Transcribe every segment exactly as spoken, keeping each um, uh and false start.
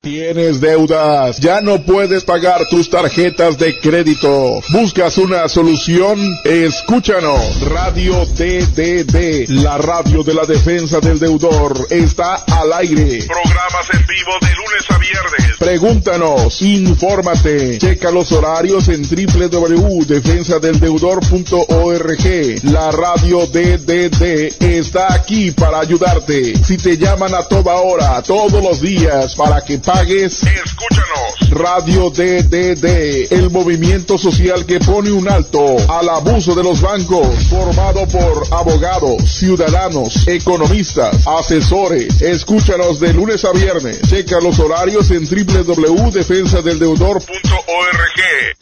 ¿Tienes deudas? ¿Ya no puedes pagar tus tarjetas de crédito? ¿Buscas una solución? Escúchanos. Radio D D D, la radio de la defensa del deudor, está al aire. Programas en vivo de lunes a viernes. Pregúntanos, infórmate, checa los horarios en doble u doble u doble u punto defensa del deudor punto org. La radio D D D está aquí para ayudarte. Si te llaman a toda hora, todos los días, para que pagues, escúchanos. Radio D D D, el movimiento social que pone un alto al abuso de los bancos, formado por abogados, ciudadanos, economistas, asesores. Escúchanos de lunes a viernes. Checa los horarios en doble u doble u doble u punto defensa del deudor punto org.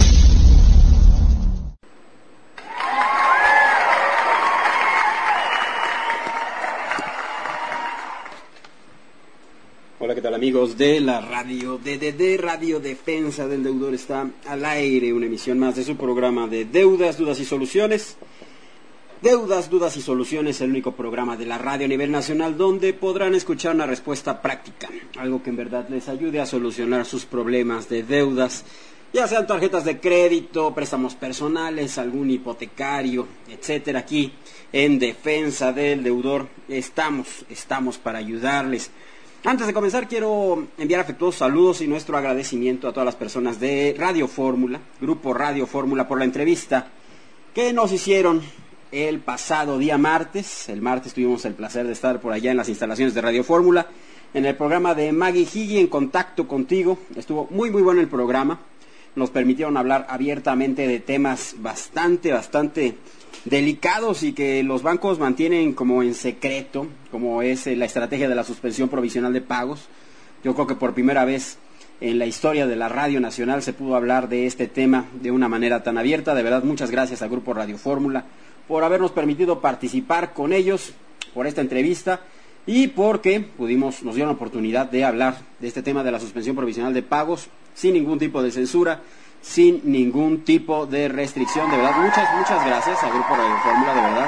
Hola, ¿qué tal, amigos de la radio D D D? Radio Defensa del Deudor está al aire, una emisión más de su programa de Deudas, Dudas y Soluciones. Deudas, Dudas y Soluciones, el único programa de la radio a nivel nacional donde podrán escuchar una respuesta práctica, algo que en verdad les ayude a solucionar sus problemas de deudas, ya sean tarjetas de crédito, préstamos personales, algún hipotecario, etcétera. Aquí en Defensa del Deudor estamos, estamos para ayudarles. Antes de comenzar, quiero enviar afectuosos saludos y nuestro agradecimiento a todas las personas de Radio Fórmula, Grupo Radio Fórmula, por la entrevista que nos hicieron el pasado día martes. El martes tuvimos el placer de estar por allá en las instalaciones de Radio Fórmula, en el programa de Maggie Higgy, En Contacto Contigo. Estuvo muy, muy bueno el programa. Nos permitieron hablar abiertamente de temas bastante, bastante delicados y que los bancos mantienen como en secreto, como es la estrategia de la suspensión provisional de pagos. Yo creo que por primera vez en la historia de la Radio Nacional se pudo hablar de este tema de una manera tan abierta. De verdad, muchas gracias al Grupo Radio Fórmula por habernos permitido participar con ellos, por esta entrevista y porque pudimos, nos dieron la oportunidad de hablar de este tema de la suspensión provisional de pagos sin ningún tipo de censura, sin ningún tipo de restricción. De verdad, muchas, muchas gracias al Grupo Radio Fórmula, de verdad,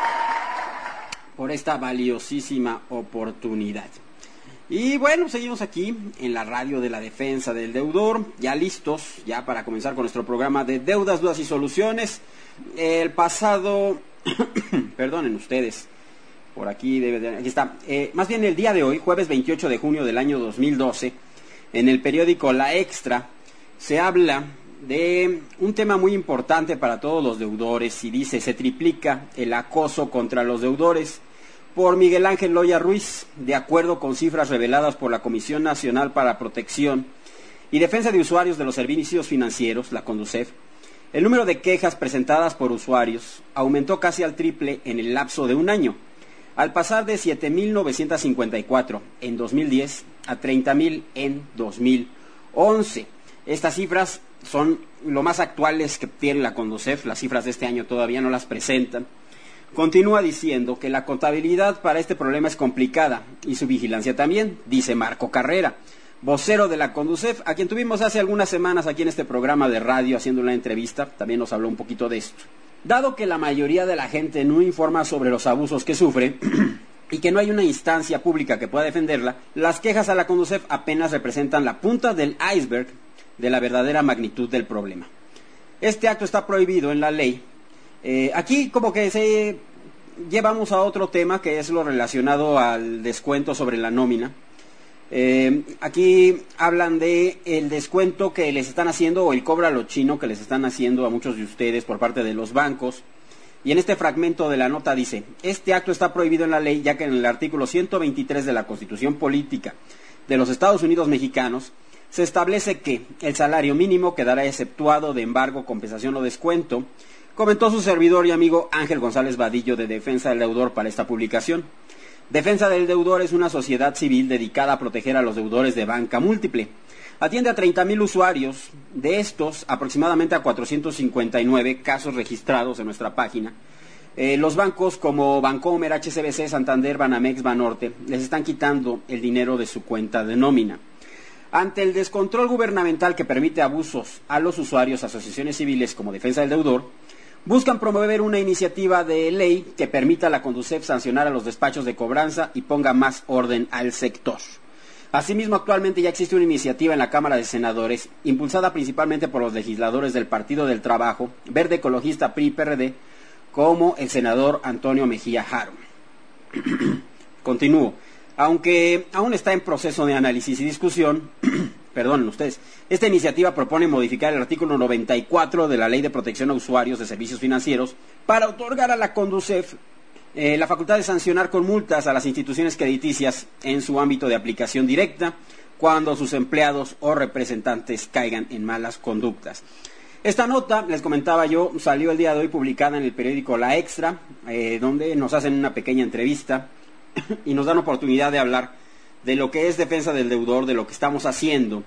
por esta valiosísima oportunidad. Y bueno, seguimos aquí en la radio de la Defensa del Deudor, ya listos, ya para comenzar con nuestro programa de Deudas, Dudas y Soluciones. El pasado, perdonen ustedes, por aquí debe de, aquí está, eh, más bien el día de hoy, jueves veintiocho de junio del año dos mil doce, en el periódico La Extra, se habla de un tema muy importante para todos los deudores y dice: se triplica el acoso contra los deudores, por Miguel Ángel Loya Ruiz. De acuerdo con cifras reveladas por la Comisión Nacional para Protección y Defensa de Usuarios de los Servicios Financieros, la CONDUCEF, el número de quejas presentadas por usuarios aumentó casi al triple en el lapso de un año, al pasar de siete mil novecientos cincuenta y cuatro en dos mil diez a treinta mil en dos mil once. Estas cifras son lo más actuales que tiene la CONDUCEF, las cifras de este año todavía no las presentan. Continúa diciendo que la contabilidad para este problema es complicada y su vigilancia también, dice Marco Carrera, vocero de la CONDUCEF, a quien tuvimos hace algunas semanas aquí en este programa de radio haciendo una entrevista. También nos habló un poquito de esto. Dado que la mayoría de la gente no informa sobre los abusos que sufre y que no hay una instancia pública que pueda defenderla, las quejas a la CONDUCEF apenas representan la punta del iceberg de la verdadera magnitud del problema. Este acto está prohibido en la ley. Eh, aquí como que se llevamos a otro tema, que es lo relacionado al descuento sobre la nómina. Eh, aquí hablan de el descuento que les están haciendo, o el cobro a lo chino que les están haciendo a muchos de ustedes por parte de los bancos. Y en este fragmento de la nota dice: este acto está prohibido en la ley, ya que en el artículo ciento veintitrés de la Constitución Política de los Estados Unidos Mexicanos se establece que el salario mínimo quedará exceptuado de embargo, compensación o descuento, comentó su servidor y amigo Ángel González Vadillo de Defensa del Deudor para esta publicación. Defensa del Deudor es una sociedad civil dedicada a proteger a los deudores de banca múltiple. Atiende a treinta mil usuarios, de estos aproximadamente a cuatrocientos cincuenta y nueve casos registrados en nuestra página. Eh, los bancos como Bancomer, H S B C, Santander, Banamex, Banorte les están quitando el dinero de su cuenta de nómina. Ante el descontrol gubernamental que permite abusos a los usuarios, asociaciones civiles como Defensa del Deudor buscan promover una iniciativa de ley que permita a la CONDUCEF sancionar a los despachos de cobranza y ponga más orden al sector. Asimismo, actualmente ya existe una iniciativa en la Cámara de Senadores, impulsada principalmente por los legisladores del Partido del Trabajo, Verde Ecologista, P R I, P R D, como el senador Antonio Mejía Haro. Continúo. Aunque aún está en proceso de análisis y discusión, perdonen ustedes, esta iniciativa propone modificar el artículo noventa y cuatro de la Ley de Protección a Usuarios de Servicios Financieros para otorgar a la Conducef Eh, la facultad de sancionar con multas a las instituciones crediticias en su ámbito de aplicación directa cuando sus empleados o representantes caigan en malas conductas. Esta nota, les comentaba yo, salió el día de hoy publicada en el periódico La Extra, eh, donde nos hacen una pequeña entrevista y nos dan oportunidad de hablar de lo que es defensa del deudor, de lo que estamos haciendo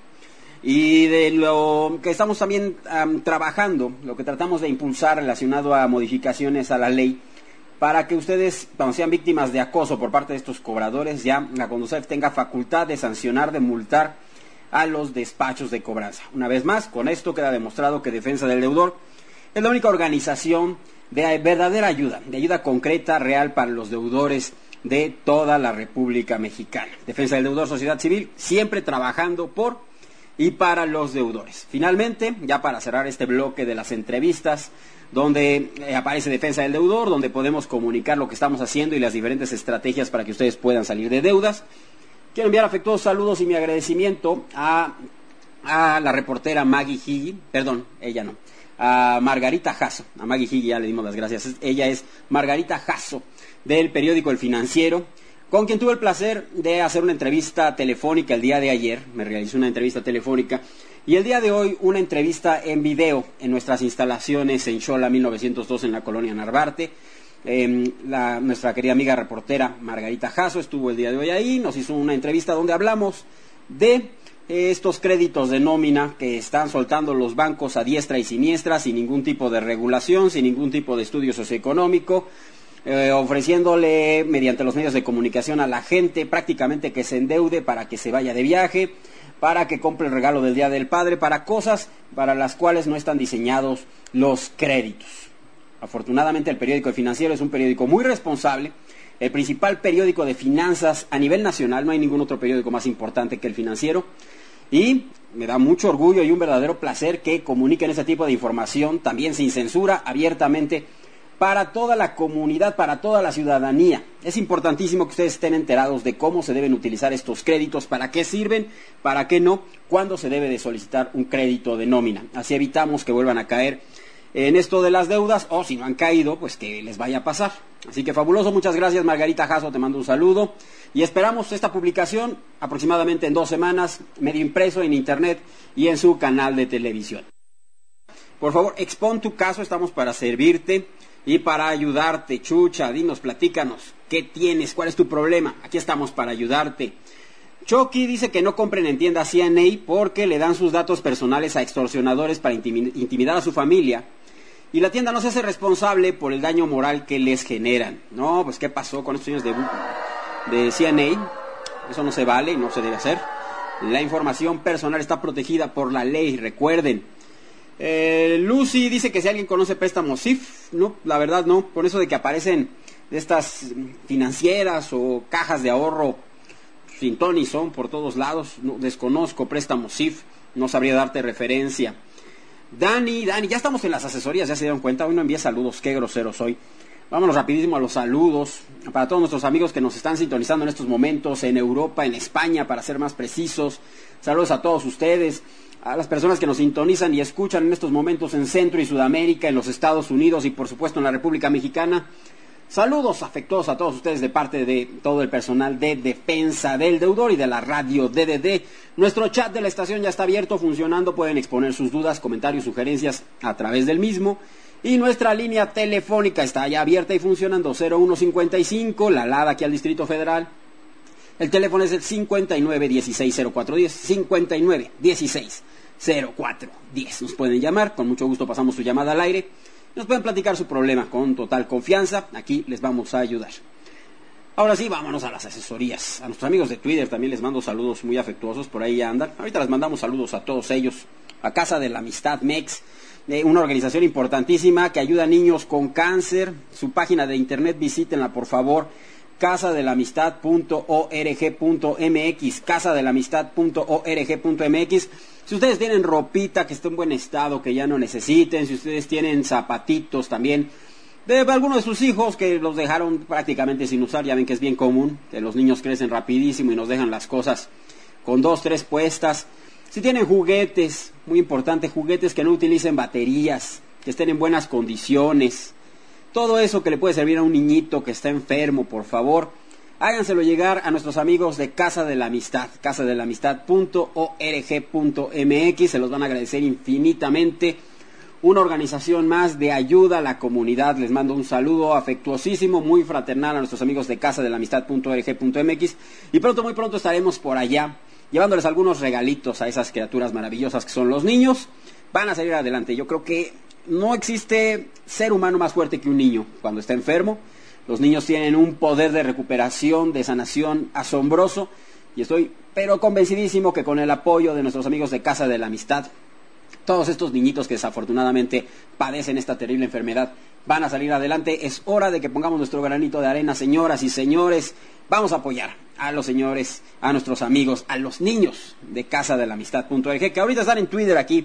y de lo que estamos también um, trabajando, lo que tratamos de impulsar relacionado a modificaciones a la ley, para que ustedes, cuando sean víctimas de acoso por parte de estos cobradores, ya la Conducef tenga facultad de sancionar, de multar a los despachos de cobranza. Una vez más, con esto queda demostrado que Defensa del Deudor es la única organización de verdadera ayuda, de ayuda concreta, real para los deudores de toda la República Mexicana. Defensa del Deudor, sociedad civil, siempre trabajando por y para los deudores. Finalmente, ya para cerrar este bloque de las entrevistas, donde eh, aparece Defensa del Deudor, donde podemos comunicar lo que estamos haciendo y las diferentes estrategias para que ustedes puedan salir de deudas. Quiero enviar afectuosos saludos y mi agradecimiento a, a la reportera Maggie Higgy, perdón, ella no, a Margarita Jasso. A Maggie Higgy ya le dimos las gracias. Ella es Margarita Jasso, del periódico El Financiero, con quien tuve el placer de hacer una entrevista telefónica el día de ayer. Me realicé una entrevista telefónica. Y el día de hoy una entrevista en video en nuestras instalaciones en Xola mil novecientos dos en la colonia Narvarte. Eh, la, nuestra querida amiga reportera Margarita Jasso estuvo el día de hoy ahí, nos hizo una entrevista donde hablamos de eh, estos créditos de nómina que están soltando los bancos a diestra y siniestra, sin ningún tipo de regulación, sin ningún tipo de estudio socioeconómico, eh, ofreciéndole mediante los medios de comunicación a la gente prácticamente que se endeude para que se vaya de viaje, para que compre el regalo del Día del Padre, para cosas para las cuales no están diseñados los créditos. Afortunadamente el periódico El Financiero es un periódico muy responsable, el principal periódico de finanzas a nivel nacional, no hay ningún otro periódico más importante que El Financiero, y me da mucho orgullo y un verdadero placer que comuniquen ese tipo de información, también sin censura, abiertamente, para toda la comunidad, para toda la ciudadanía. Es importantísimo que ustedes estén enterados de cómo se deben utilizar estos créditos, para qué sirven, para qué no, cuándo se debe de solicitar un crédito de nómina. Así evitamos que vuelvan a caer en esto de las deudas, o si no han caído, pues que les vaya a pasar. Así que fabuloso, muchas gracias Margarita Jasso, te mando un saludo y esperamos esta publicación aproximadamente en dos semanas, medio impreso en internet y en su canal de televisión. Por favor, expon tu caso, estamos para servirte y para ayudarte. Chucha, dinos, platícanos, ¿qué tienes? ¿Cuál es tu problema? Aquí estamos para ayudarte. Chucky dice que no compren en tiendas C N A porque le dan sus datos personales a extorsionadores para intimidar a su familia y la tienda no se hace responsable por el daño moral que les generan. No, pues ¿qué pasó con estos señores de, de C N A? Eso no se vale, no se debe hacer. La información personal está protegida por la ley, recuerden. Eh, Lucy dice que si alguien conoce préstamos S I F, no, la verdad no, con eso de que aparecen de estas financieras o cajas de ahorro sin ton ni son por todos lados, no, desconozco préstamos S I F, no sabría darte referencia. Dani, Dani, ya estamos en las asesorías, ya se dieron cuenta, hoy no envié saludos, qué grosero soy. Vámonos rapidísimo a los saludos, para todos nuestros amigos que nos están sintonizando en estos momentos, en Europa, en España, para ser más precisos. Saludos a todos ustedes, a las personas que nos sintonizan y escuchan en estos momentos en Centro y Sudamérica, en los Estados Unidos y por supuesto en la República Mexicana. Saludos afectuosos a todos ustedes de parte de todo el personal de Defensa del Deudor y de la radio D D D. Nuestro chat de la estación ya está abierto, funcionando, pueden exponer sus dudas, comentarios, sugerencias a través del mismo. Y nuestra línea telefónica está ya abierta y funcionando, cero uno cincuenta y cinco, la alada aquí al Distrito Federal. El teléfono es el cincuenta y nueve dieciséis cero cuatro diez, cincuenta y nueve dieciséis cero cuatro diez. Nos pueden llamar, con mucho gusto pasamos su llamada al aire. Nos pueden platicar su problema con total confianza, aquí les vamos a ayudar. Ahora sí, vámonos a las asesorías. A nuestros amigos de Twitter también les mando saludos muy afectuosos, por ahí ya andan. Ahorita les mandamos saludos a todos ellos, a Casa de la Amistad Mex, eh, una organización importantísima que ayuda a niños con cáncer. Su página de internet, visítenla por favor, casa de la amistad punto org punto mx, casa de la amistad punto org punto mx. Si ustedes tienen ropita que esté en buen estado, que ya no necesiten, si ustedes tienen zapatitos también de algunos de sus hijos que los dejaron prácticamente sin usar, ya ven que es bien común, que los niños crecen rapidísimo y nos dejan las cosas con dos, tres puestas. Si tienen juguetes, muy importante, juguetes que no utilicen baterías, que estén en buenas condiciones, todo eso que le puede servir a un niñito que está enfermo, por favor, háganselo llegar a nuestros amigos de Casa de la Amistad, casa de la amistad punto org punto mx, se los van a agradecer infinitamente. Una organización más de ayuda a la comunidad. Les mando un saludo afectuosísimo, muy fraternal a nuestros amigos de casa de la amistad punto org punto mx, y pronto, muy pronto estaremos por allá llevándoles algunos regalitos a esas criaturas maravillosas que son los niños. Van a salir adelante. Yo creo que no existe ser humano más fuerte que un niño cuando está enfermo. Los niños tienen un poder de recuperación, de sanación asombroso, y estoy pero convencidísimo que con el apoyo de nuestros amigos de Casa de la Amistad, todos estos niñitos que desafortunadamente padecen esta terrible enfermedad van a salir adelante. Es hora de que pongamos nuestro granito de arena, señoras y señores. Vamos a apoyar a los señores, a nuestros amigos, a los niños de casa de la amistad punto org, que ahorita están en Twitter aquí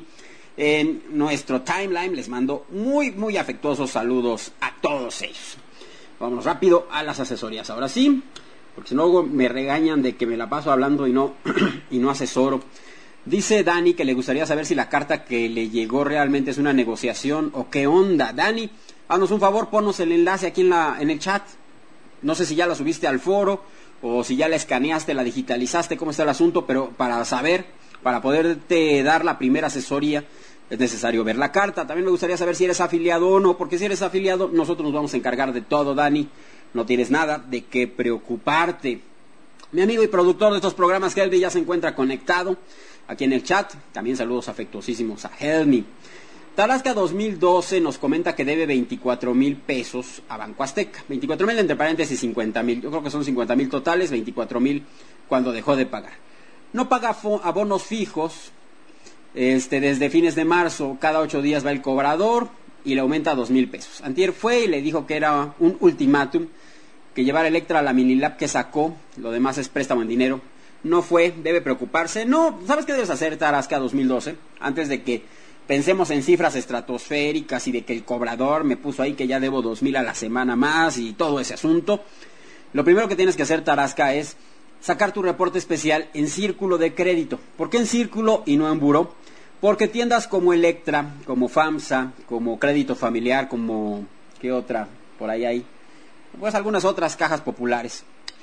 en nuestro timeline. Les mando muy, muy afectuosos saludos a todos ellos. Vamos rápido a las asesorías, ahora sí, porque si no luego me regañan de que me la paso hablando y no, y no asesoro. Dice Dani que le gustaría saber si la carta que le llegó realmente es una negociación o qué onda. Dani, haznos un favor, ponnos el enlace aquí en, la, en el chat. No sé si ya la subiste al foro o si ya la escaneaste, la digitalizaste, cómo está el asunto, pero para saber, para poderte dar la primera asesoría, es necesario ver la carta. También me gustaría saber si eres afiliado o no, porque si eres afiliado, nosotros nos vamos a encargar de todo, Dani. No tienes nada de qué preocuparte. Mi amigo y productor de estos programas, Helmi, ya se encuentra conectado aquí en el chat. También saludos afectuosísimos a Helmi. Tarasca dos mil doce nos comenta que debe veinticuatro mil pesos a Banco Azteca. veinticuatro mil entre paréntesis cincuenta mil. Yo creo que son cincuenta mil totales, veinticuatro mil cuando dejó de pagar. No paga abonos fijos. Este, desde fines de marzo, cada ocho días va el cobrador y le aumenta dos mil pesos. Antier fue y le dijo que era un ultimátum, que llevara Electra a la minilab que sacó, lo demás es préstamo en dinero. No fue, debe preocuparse. No, ¿sabes qué debes hacer, Tarasca dos mil doce? Antes de que pensemos en cifras estratosféricas y de que el cobrador me puso ahí que ya debo dos mil a la semana más y todo ese asunto. Lo primero que tienes que hacer, Tarasca, es sacar tu reporte especial en círculo de crédito. ¿Por qué en círculo y no en buró? Porque tiendas como Electra, como FAMSA, como Crédito Familiar, como... ¿qué otra? Por ahí hay. Pues algunas otras cajas populares.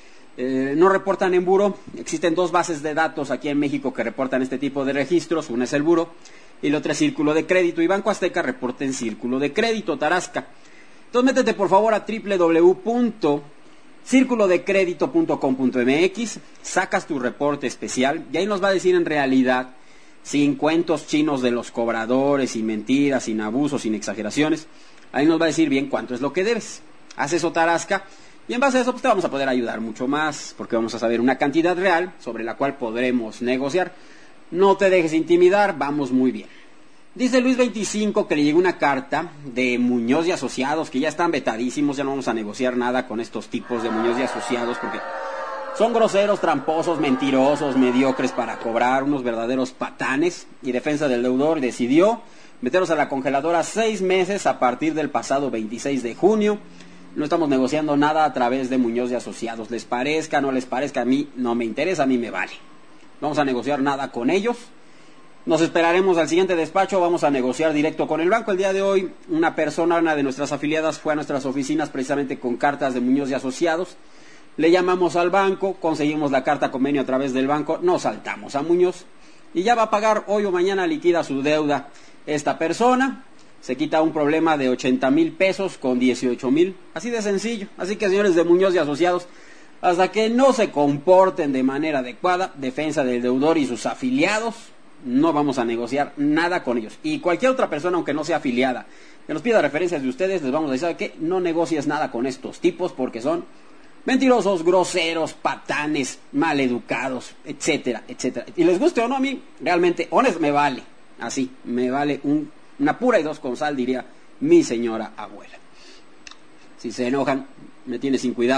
Eh, no reportan en buró. Existen dos bases de datos aquí en México que reportan este tipo de registros. Una es el buró y la otra es círculo de crédito. Y Banco Azteca reporta en círculo de crédito, Tarasca. Entonces métete por favor a doble u doble u doble u punto círculo de crédito punto com punto m x, sacas tu reporte especial y ahí nos va a decir en realidad, sin cuentos chinos de los cobradores, sin mentiras, sin abusos, sin exageraciones, ahí nos va a decir bien cuánto es lo que debes. Haz eso, Tarasca, y en base a eso pues te vamos a poder ayudar mucho más, porque vamos a saber una cantidad real sobre la cual podremos negociar. No te dejes intimidar, vamos muy bien. Dice Luis veinticinco que le llegó una carta de Muñoz y Asociados, que ya están vetadísimos, ya no vamos a negociar nada con estos tipos de Muñoz y Asociados, porque son groseros, tramposos, mentirosos, mediocres para cobrar, unos verdaderos patanes, y Defensa del Deudor decidió meterlos a la congeladora seis meses a partir del pasado veintiséis de junio. No estamos negociando nada a través de Muñoz y Asociados. Les parezca, no les parezca, a mí no me interesa, a mí me vale. No vamos a negociar nada con ellos. Nos esperaremos al siguiente despacho, vamos a negociar directo con el banco. El día de hoy, una persona, una de nuestras afiliadas, fue a nuestras oficinas precisamente con cartas de Muñoz y Asociados. Le llamamos al banco, conseguimos la carta convenio a través del banco, nos saltamos a Muñoz y ya va a pagar hoy o mañana, liquida su deuda esta persona. Se quita un problema de ochenta mil pesos con dieciocho mil, así de sencillo. Así que, señores de Muñoz y Asociados, hasta que no se comporten de manera adecuada, Defensa del Deudor y sus afiliados, no vamos a negociar nada con ellos. Y cualquier otra persona, aunque no sea afiliada, que nos pida referencias de ustedes, les vamos a decir que no negocies nada con estos tipos porque son mentirosos, groseros, patanes, maleducados, etcétera, etcétera. Y les guste o no, a mí realmente, honest, me vale. Así, me vale un, una pura y dos con sal, diría mi señora abuela. Si se enojan, me tiene sin cuidado.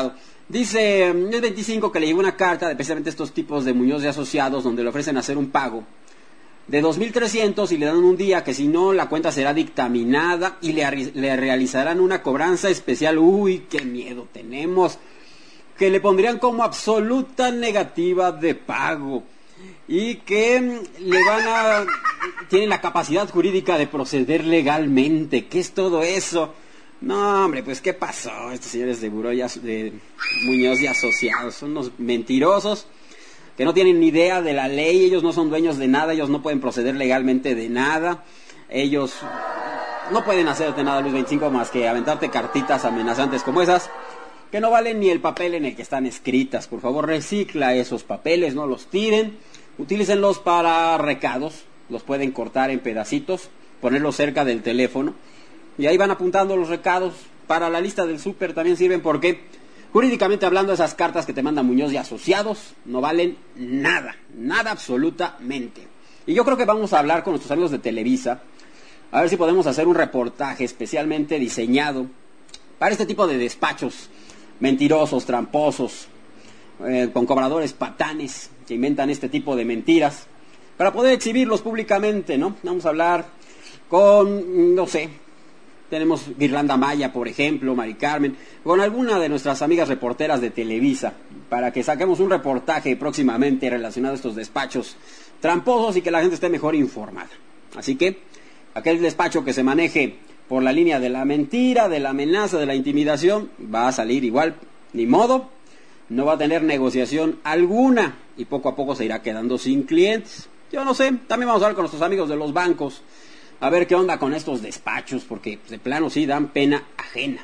Dice, el veinticinco que le llegó una carta de precisamente estos tipos de Muñoz y Asociados, donde le ofrecen hacer un pago de dos mil trescientos y le dan un día que si no la cuenta será dictaminada y le, le realizarán una cobranza especial. Uy, qué miedo tenemos, que le pondrían como absoluta negativa de pago y que le van a... tienen la capacidad jurídica de proceder legalmente. ¿Qué es todo eso? No, hombre, pues ¿qué pasó? Estos señores de Buró y As- de Muñoz y Asociados son unos mentirosos que no tienen ni idea de la ley. Ellos no son dueños de nada, ellos no pueden proceder legalmente de nada, ellos no pueden hacerte nada, Luis veinticinco, más que aventarte cartitas amenazantes como esas, que no valen ni el papel en el que están escritas. Por favor, recicla esos papeles, no los tiren, utilícenlos para recados, los pueden cortar en pedacitos, ponerlos cerca del teléfono, y ahí van apuntando los recados. Para la lista del súper también sirven, porque jurídicamente hablando, esas cartas que te manda Muñoz y Asociados no valen nada, nada absolutamente. Y yo creo que vamos a hablar con nuestros amigos de Televisa, a ver si podemos hacer un reportaje especialmente diseñado para este tipo de despachos mentirosos, tramposos, eh, con cobradores patanes que inventan este tipo de mentiras, para poder exhibirlos públicamente, ¿no? Vamos a hablar con, no sé, tenemos Guirlanda Maya, por ejemplo, Mari Carmen, con alguna de nuestras amigas reporteras de Televisa, para que saquemos un reportaje próximamente relacionado a estos despachos tramposos y que la gente esté mejor informada. Así que, aquel despacho que se maneje por la línea de la mentira, de la amenaza, de la intimidación, va a salir igual, ni modo, no va a tener negociación alguna y poco a poco se irá quedando sin clientes. Yo no sé, también vamos a hablar con nuestros amigos de los bancos, a ver qué onda con estos despachos, porque pues, de plano sí dan pena ajena.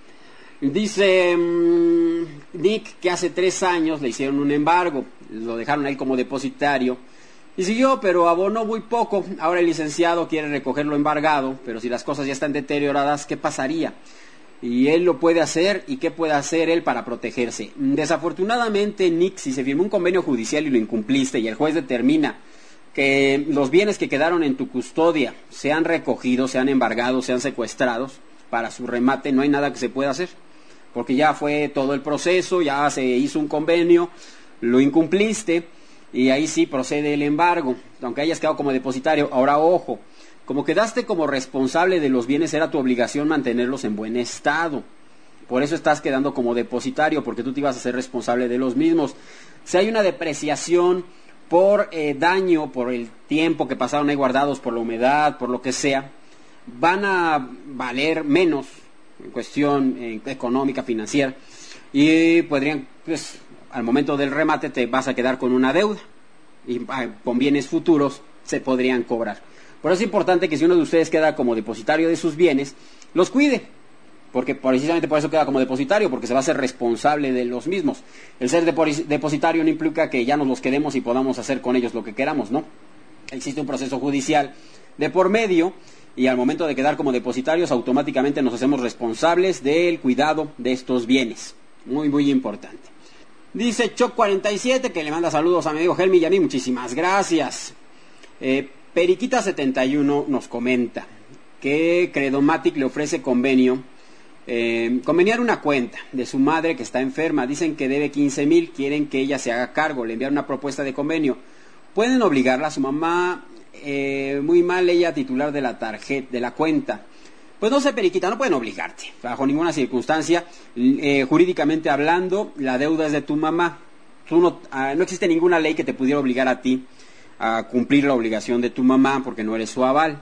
Dice mmm, Nick que hace tres años le hicieron un embargo, lo dejaron ahí como depositario y siguió, pero abonó muy poco. Ahora el licenciado quiere recogerlo embargado, pero si las cosas ya están deterioradas, ¿qué pasaría? Y él lo puede hacer, ¿y qué puede hacer él para protegerse? Desafortunadamente, Nick, si se firmó un convenio judicial y lo incumpliste y el juez determina que los bienes que quedaron en tu custodia sean recogidos, sean embargados, sean secuestrados para su remate, no hay nada que se pueda hacer, porque ya fue todo el proceso, ya se hizo un convenio, lo incumpliste y ahí sí procede el embargo, aunque hayas quedado como depositario. Ahora, ojo, como quedaste como responsable de los bienes, era tu obligación mantenerlos en buen estado. Por eso estás quedando como depositario, porque tú te ibas a ser responsable de los mismos. Si hay una depreciación por eh, daño, por el tiempo que pasaron ahí guardados, por la humedad, por lo que sea, van a valer menos en cuestión eh, económica, financiera, y podrían, pues, al momento del remate te vas a quedar con una deuda, y ah, con bienes futuros se podrían cobrar. Por eso es importante que si uno de ustedes queda como depositario de sus bienes, los cuide, porque precisamente por eso queda como depositario, porque se va a ser responsable de los mismos. El ser depositario no implica que ya nos los quedemos y podamos hacer con ellos lo que queramos, ¿no? Existe un proceso judicial de por medio, y al momento de quedar como depositarios, automáticamente nos hacemos responsables del cuidado de estos bienes. Muy, muy importante. Dice Choc cuarenta y siete, que le manda saludos a mi amigo Helmi y a mí, muchísimas gracias. Eh, Periquita setenta y uno nos comenta que Credomatic le ofrece convenio, eh, conveniar una cuenta de su madre que está enferma. Dicen que debe quince mil, quieren que ella se haga cargo, le envían una propuesta de convenio. Pueden obligarla, a su mamá, eh, muy mal ella titular de la tarjeta, de la cuenta. Pues no sé, Periquita, no pueden obligarte, bajo ninguna circunstancia. Eh, jurídicamente hablando, la deuda es de tu mamá. Tú no, ah, no existe ninguna ley que te pudiera obligar a ti a cumplir la obligación de tu mamá, porque no eres su aval.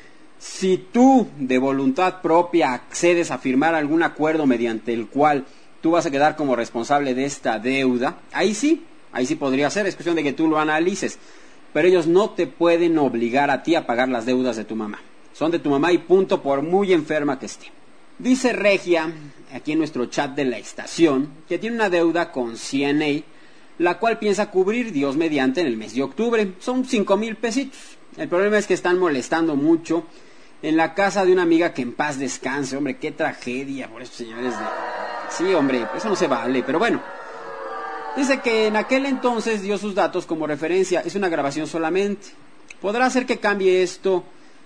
Si tú de voluntad propia accedes a firmar algún acuerdo mediante el cual tú vas a quedar como responsable de esta deuda, ahí sí, ahí sí podría ser, es cuestión de que tú lo analices, pero ellos no te pueden obligar a ti a pagar las deudas de tu mamá. Son de tu mamá y punto, por muy enferma que esté. Dice Regia, aquí en nuestro chat de la estación, que tiene una deuda con C N A, la cual piensa cubrir, Dios mediante, en el mes de octubre. Son cinco mil pesitos. El problema es que están molestando mucho en la casa de una amiga, que en paz descanse. Hombre, qué tragedia por estos señores de... Sí, hombre, eso no se vale, pero bueno. Dice que en aquel entonces dio sus datos como referencia. Es una grabación solamente. Podrá ser que cambie esto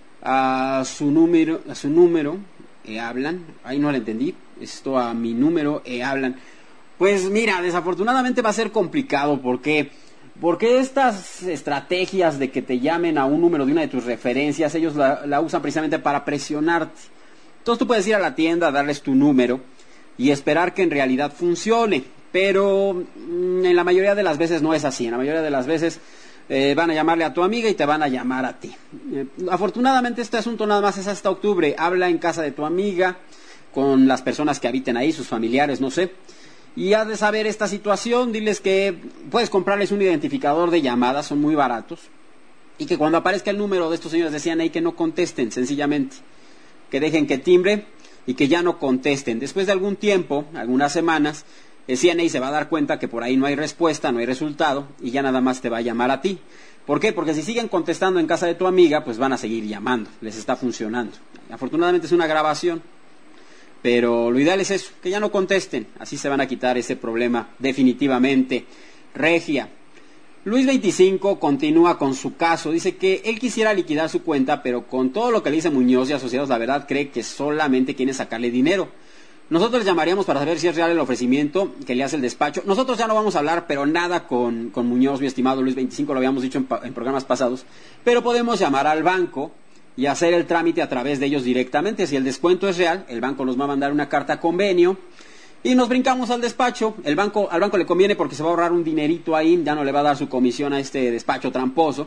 a su número, a su número, e hablan. Ahí no lo entendí. Esto a mi número, e hablan. Pues mira, desafortunadamente va a ser complicado porque... Porque estas estrategias de que te llamen a un número de una de tus referencias, ellos la, la usan precisamente para presionarte. Entonces tú puedes ir a la tienda, darles tu número y esperar que en realidad funcione. Pero mmm, en la mayoría de las veces no es así. En la mayoría de las veces eh, van a llamarle a tu amiga y te van a llamar a ti. Eh, afortunadamente este asunto nada más es hasta octubre. Habla en casa de tu amiga, con las personas que habiten ahí, sus familiares, no sé. Y has de saber esta situación, diles que puedes comprarles un identificador de llamadas, son muy baratos, y que cuando aparezca el número de estos señores decían ahí que no contesten, sencillamente, que dejen que timbre y que ya no contesten. Después de algún tiempo, algunas semanas, el C N A se va a dar cuenta que por ahí no hay respuesta, no hay resultado, y ya nada más te va a llamar a ti. ¿Por qué? Porque si siguen contestando en casa de tu amiga, pues van a seguir llamando, les está funcionando. Afortunadamente es una grabación. Pero lo ideal es eso, que ya no contesten, así se van a quitar ese problema definitivamente. Regia. Luis veinticinco continúa con su caso, dice que él quisiera liquidar su cuenta, pero con todo lo que le dice Muñoz y asociados, la verdad cree que solamente quieren sacarle dinero. Nosotros les llamaríamos para saber si es real el ofrecimiento que le hace el despacho. Nosotros ya no vamos a hablar, pero nada con, con Muñoz, mi estimado Luis veinticinco, lo habíamos dicho en, en programas pasados, pero podemos llamar al banco y hacer el trámite a través de ellos directamente. Si el descuento es real, el banco nos va a mandar una carta convenio y nos brincamos al despacho. El banco, al banco le conviene porque se va a ahorrar un dinerito ahí, ya no le va a dar su comisión a este despacho tramposo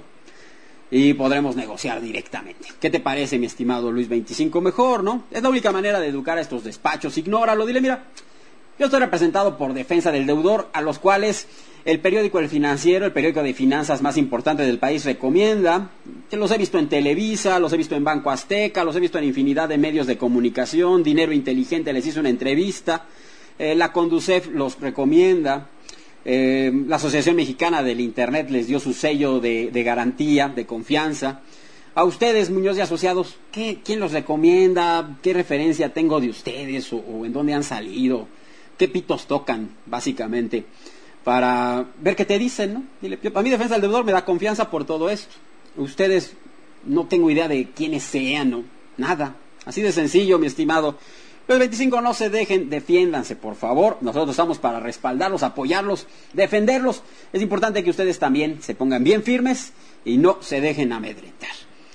y podremos negociar directamente. ¿Qué te parece, mi estimado Luis veinticinco? Mejor, ¿no? Es la única manera de educar a estos despachos. Ignóralo, dile, mira, yo estoy representado por Defensa del Deudor, a los cuales el periódico El Financiero, el periódico de finanzas más importante del país, recomienda, que los he visto en Televisa, los he visto en Banco Azteca, los he visto en infinidad de medios de comunicación. Dinero Inteligente les hizo una entrevista, eh, la Conducef los recomienda, eh, la Asociación Mexicana del Internet les dio su sello de, de garantía, de confianza. A ustedes, Muñoz y Asociados, ¿qué, ¿quién los recomienda? ¿Qué referencia tengo de ustedes? ¿O, o en dónde han salido? ¿Qué pitos tocan, básicamente? Para ver qué te dicen, ¿no? Dile, para mí Defensa del Deudor me da confianza por todo esto. Ustedes no tengo idea de quiénes sean, ¿no? Nada. Así de sencillo, mi estimado. Los veinticinco, no se dejen, defiéndanse, por favor. Nosotros estamos para respaldarlos, apoyarlos, defenderlos. Es importante que ustedes también se pongan bien firmes y no se dejen amedrentar.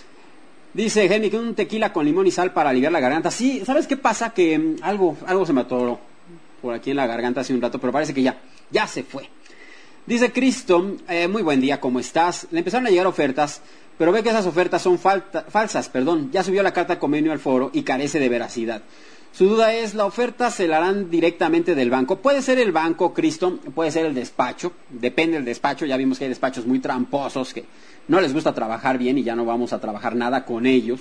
Dice Jenny que un tequila con limón y sal para aliviar la garganta. Sí, ¿sabes qué pasa? Que um, algo, algo se me atoró por aquí en la garganta hace un rato, pero parece que ya, ya se fue. Dice Cristo, eh, muy buen día, ¿cómo estás? Le empezaron a llegar ofertas, pero ve que esas ofertas son falta, falsas, perdón. Ya subió la carta de convenio al foro y carece de veracidad. Su duda es, ¿la oferta se la harán directamente del banco? Puede ser el banco, Cristo, puede ser el despacho, depende del despacho. Ya vimos que hay despachos muy tramposos que no les gusta trabajar bien y ya no vamos a trabajar nada con ellos.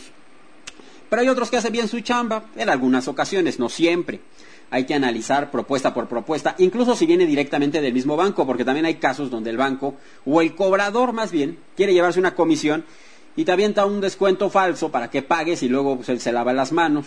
Pero hay otros que hacen bien su chamba, en algunas ocasiones, no siempre. Hay que analizar propuesta por propuesta, incluso si viene directamente del mismo banco, porque también hay casos donde el banco, o el cobrador más bien, quiere llevarse una comisión y te avienta un descuento falso para que pagues y luego pues, él se lava las manos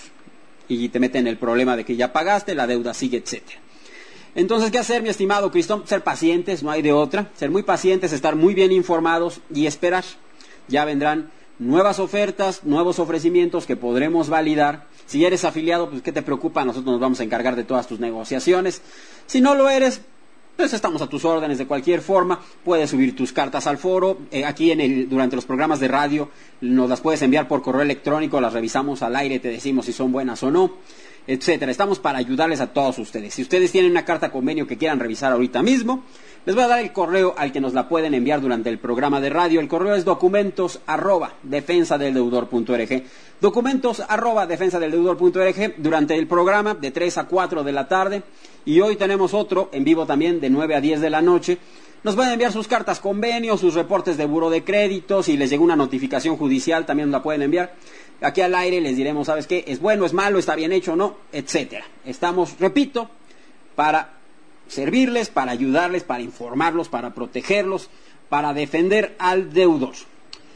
y te mete en el problema de que ya pagaste, la deuda sigue, etcétera. Entonces, ¿qué hacer, mi estimado Cristo? Ser pacientes, no hay de otra. Ser muy pacientes, estar muy bien informados y esperar. Ya vendrán nuevas ofertas, nuevos ofrecimientos que podremos validar. Si eres afiliado, pues ¿qué te preocupa? Nosotros nos vamos a encargar de todas tus negociaciones. Si no lo eres, pues estamos a tus órdenes de cualquier forma. Puedes subir tus cartas al foro. Eh, aquí en el, durante los programas de radio nos las puedes enviar por correo electrónico, las revisamos al aire, te decimos si son buenas o no, etcétera. Estamos para ayudarles a todos ustedes. Si ustedes tienen una carta convenio que quieran revisar ahorita mismo, les voy a dar el correo al que nos la pueden enviar durante el programa de radio. El correo es documentos arroba defensa del deudor punto org. Documentos arroba defensa del deudor punto org durante el programa de tres a cuatro de la tarde. Y hoy tenemos otro en vivo también de nueve a diez de la noche. Nos pueden enviar sus cartas convenio, sus reportes de buro de crédito. Si les llegó una notificación judicial, también nos la pueden enviar. Aquí al aire les diremos, ¿sabes qué? ¿Es bueno, es malo, está bien hecho o no? Etcétera. Estamos, repito, para servirles, para ayudarles, para informarlos, para protegerlos, para defender al deudor.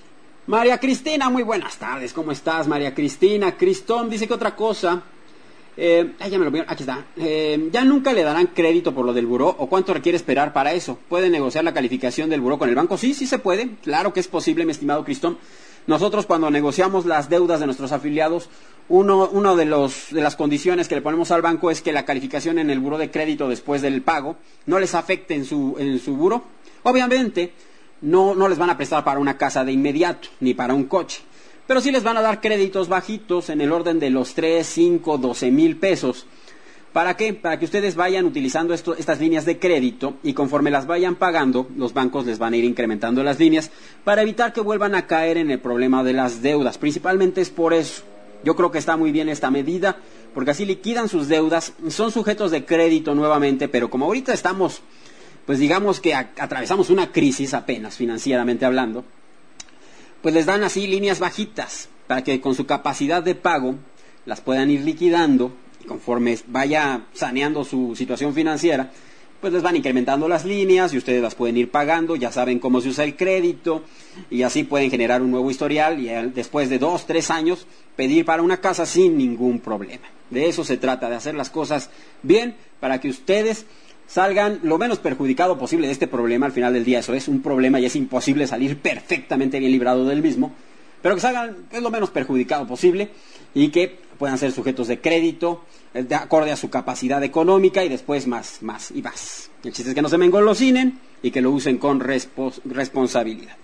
María Cristina, muy buenas tardes. ¿Cómo estás, María Cristina? Cristón dice que otra cosa Eh, ay, ya me lo vieron, aquí está. Eh, ya nunca le darán crédito por lo del buró, o cuánto requiere esperar para eso. ¿Puede negociar la calificación del buró con el banco? Sí, sí se puede. Claro que es posible, mi estimado Cristón. Nosotros cuando negociamos las deudas de nuestros afiliados, uno, uno de los de las condiciones que le ponemos al banco es que la calificación en el buró de crédito después del pago no les afecte en su en su buró. Obviamente no no les van a prestar para una casa de inmediato ni para un coche. Pero sí les van a dar créditos bajitos en el orden de los tres, cinco, doce mil pesos. ¿Para qué? Para que ustedes vayan utilizando esto, estas líneas de crédito y conforme las vayan pagando, los bancos les van a ir incrementando las líneas para evitar que vuelvan a caer en el problema de las deudas. Principalmente es por eso. Yo creo que está muy bien esta medida, porque así liquidan sus deudas, son sujetos de crédito nuevamente, pero como ahorita estamos, pues digamos que a, atravesamos una crisis apenas, financieramente hablando, pues les dan así líneas bajitas para que con su capacidad de pago las puedan ir liquidando y conforme vaya saneando su situación financiera, pues les van incrementando las líneas y ustedes las pueden ir pagando, ya saben cómo se usa el crédito y así pueden generar un nuevo historial y después de dos, tres años pedir para una casa sin ningún problema. De eso se trata, de hacer las cosas bien para que ustedes salgan lo menos perjudicado posible de este problema. Al final del día eso es un problema y es imposible salir perfectamente bien librado del mismo, pero que salgan es lo menos perjudicado posible y que puedan ser sujetos de crédito de acorde a su capacidad económica y después más, más y más. El chiste es que no se me engolosinen y que lo usen con respons- responsabilidad.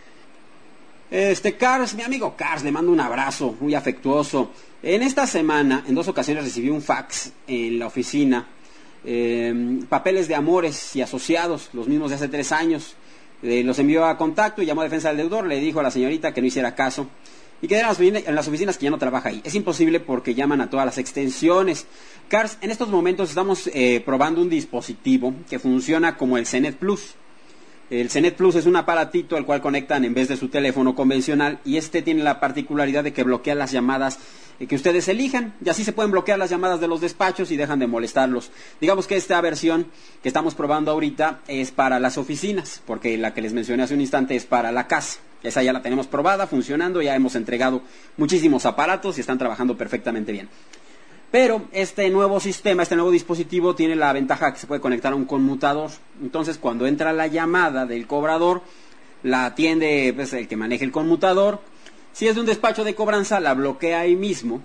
Este Cars, mi amigo Cars, le mando un abrazo muy afectuoso. En esta semana, en dos ocasiones recibí un fax en la oficina. Eh, papeles de Amores y Asociados, los mismos de hace tres años, eh, los envió a contacto y llamó a Defensa del Deudor, le dijo a la señorita que no hiciera caso y que en las, en las oficinas que ya no trabaja ahí. Es imposible porque llaman a todas las extensiones. Cars, en estos momentos estamos eh, probando un dispositivo que funciona como el Cenet Plus. El Cenet Plus es un aparatito al cual conectan en vez de su teléfono convencional y este tiene la particularidad de que bloquea las llamadas eh, que ustedes elijan y así se pueden bloquear las llamadas de los despachos y dejan de molestarlos. Digamos que esta versión que estamos probando ahorita es para las oficinas, porque la que les mencioné hace un instante es para la casa. Esa ya la tenemos probada, funcionando, ya hemos entregado muchísimos aparatos y están trabajando perfectamente bien. Pero este nuevo sistema, este nuevo dispositivo tiene la ventaja que se puede conectar a un conmutador. Entonces, cuando entra la llamada del cobrador, la atiende pues, el que maneja el conmutador. Si es de un despacho de cobranza, la bloquea ahí mismo.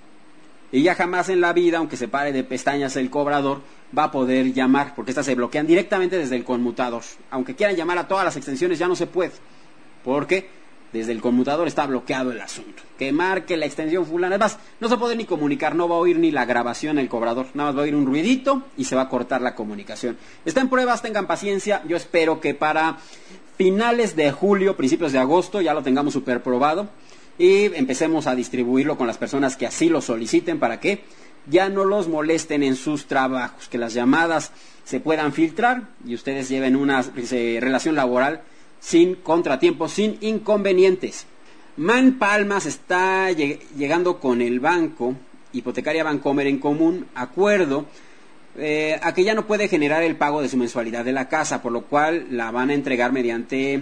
Y ya jamás en la vida, aunque se pare de pestañas el cobrador, va a poder llamar, porque estas se bloquean directamente desde el conmutador. Aunque quieran llamar a todas las extensiones, ya no se puede. Porque desde el conmutador está bloqueado el asunto. Que marque la extensión fulana. Además, no se puede ni comunicar, no va a oír ni la grabación el cobrador. Nada más va a oír un ruidito y se va a cortar la comunicación. Está en pruebas, tengan paciencia. Yo espero que para finales de julio, principios de agosto, ya lo tengamos super probado. Y empecemos a distribuirlo con las personas que así lo soliciten para que ya no los molesten en sus trabajos. Que las llamadas se puedan filtrar y ustedes lleven una eh, relación laboral sin contratiempos, sin inconvenientes. Man Palmas está lleg- llegando con el banco Hipotecaria Bancomer en común acuerdo eh, a que ya no puede generar el pago de su mensualidad de la casa, por lo cual la van a entregar mediante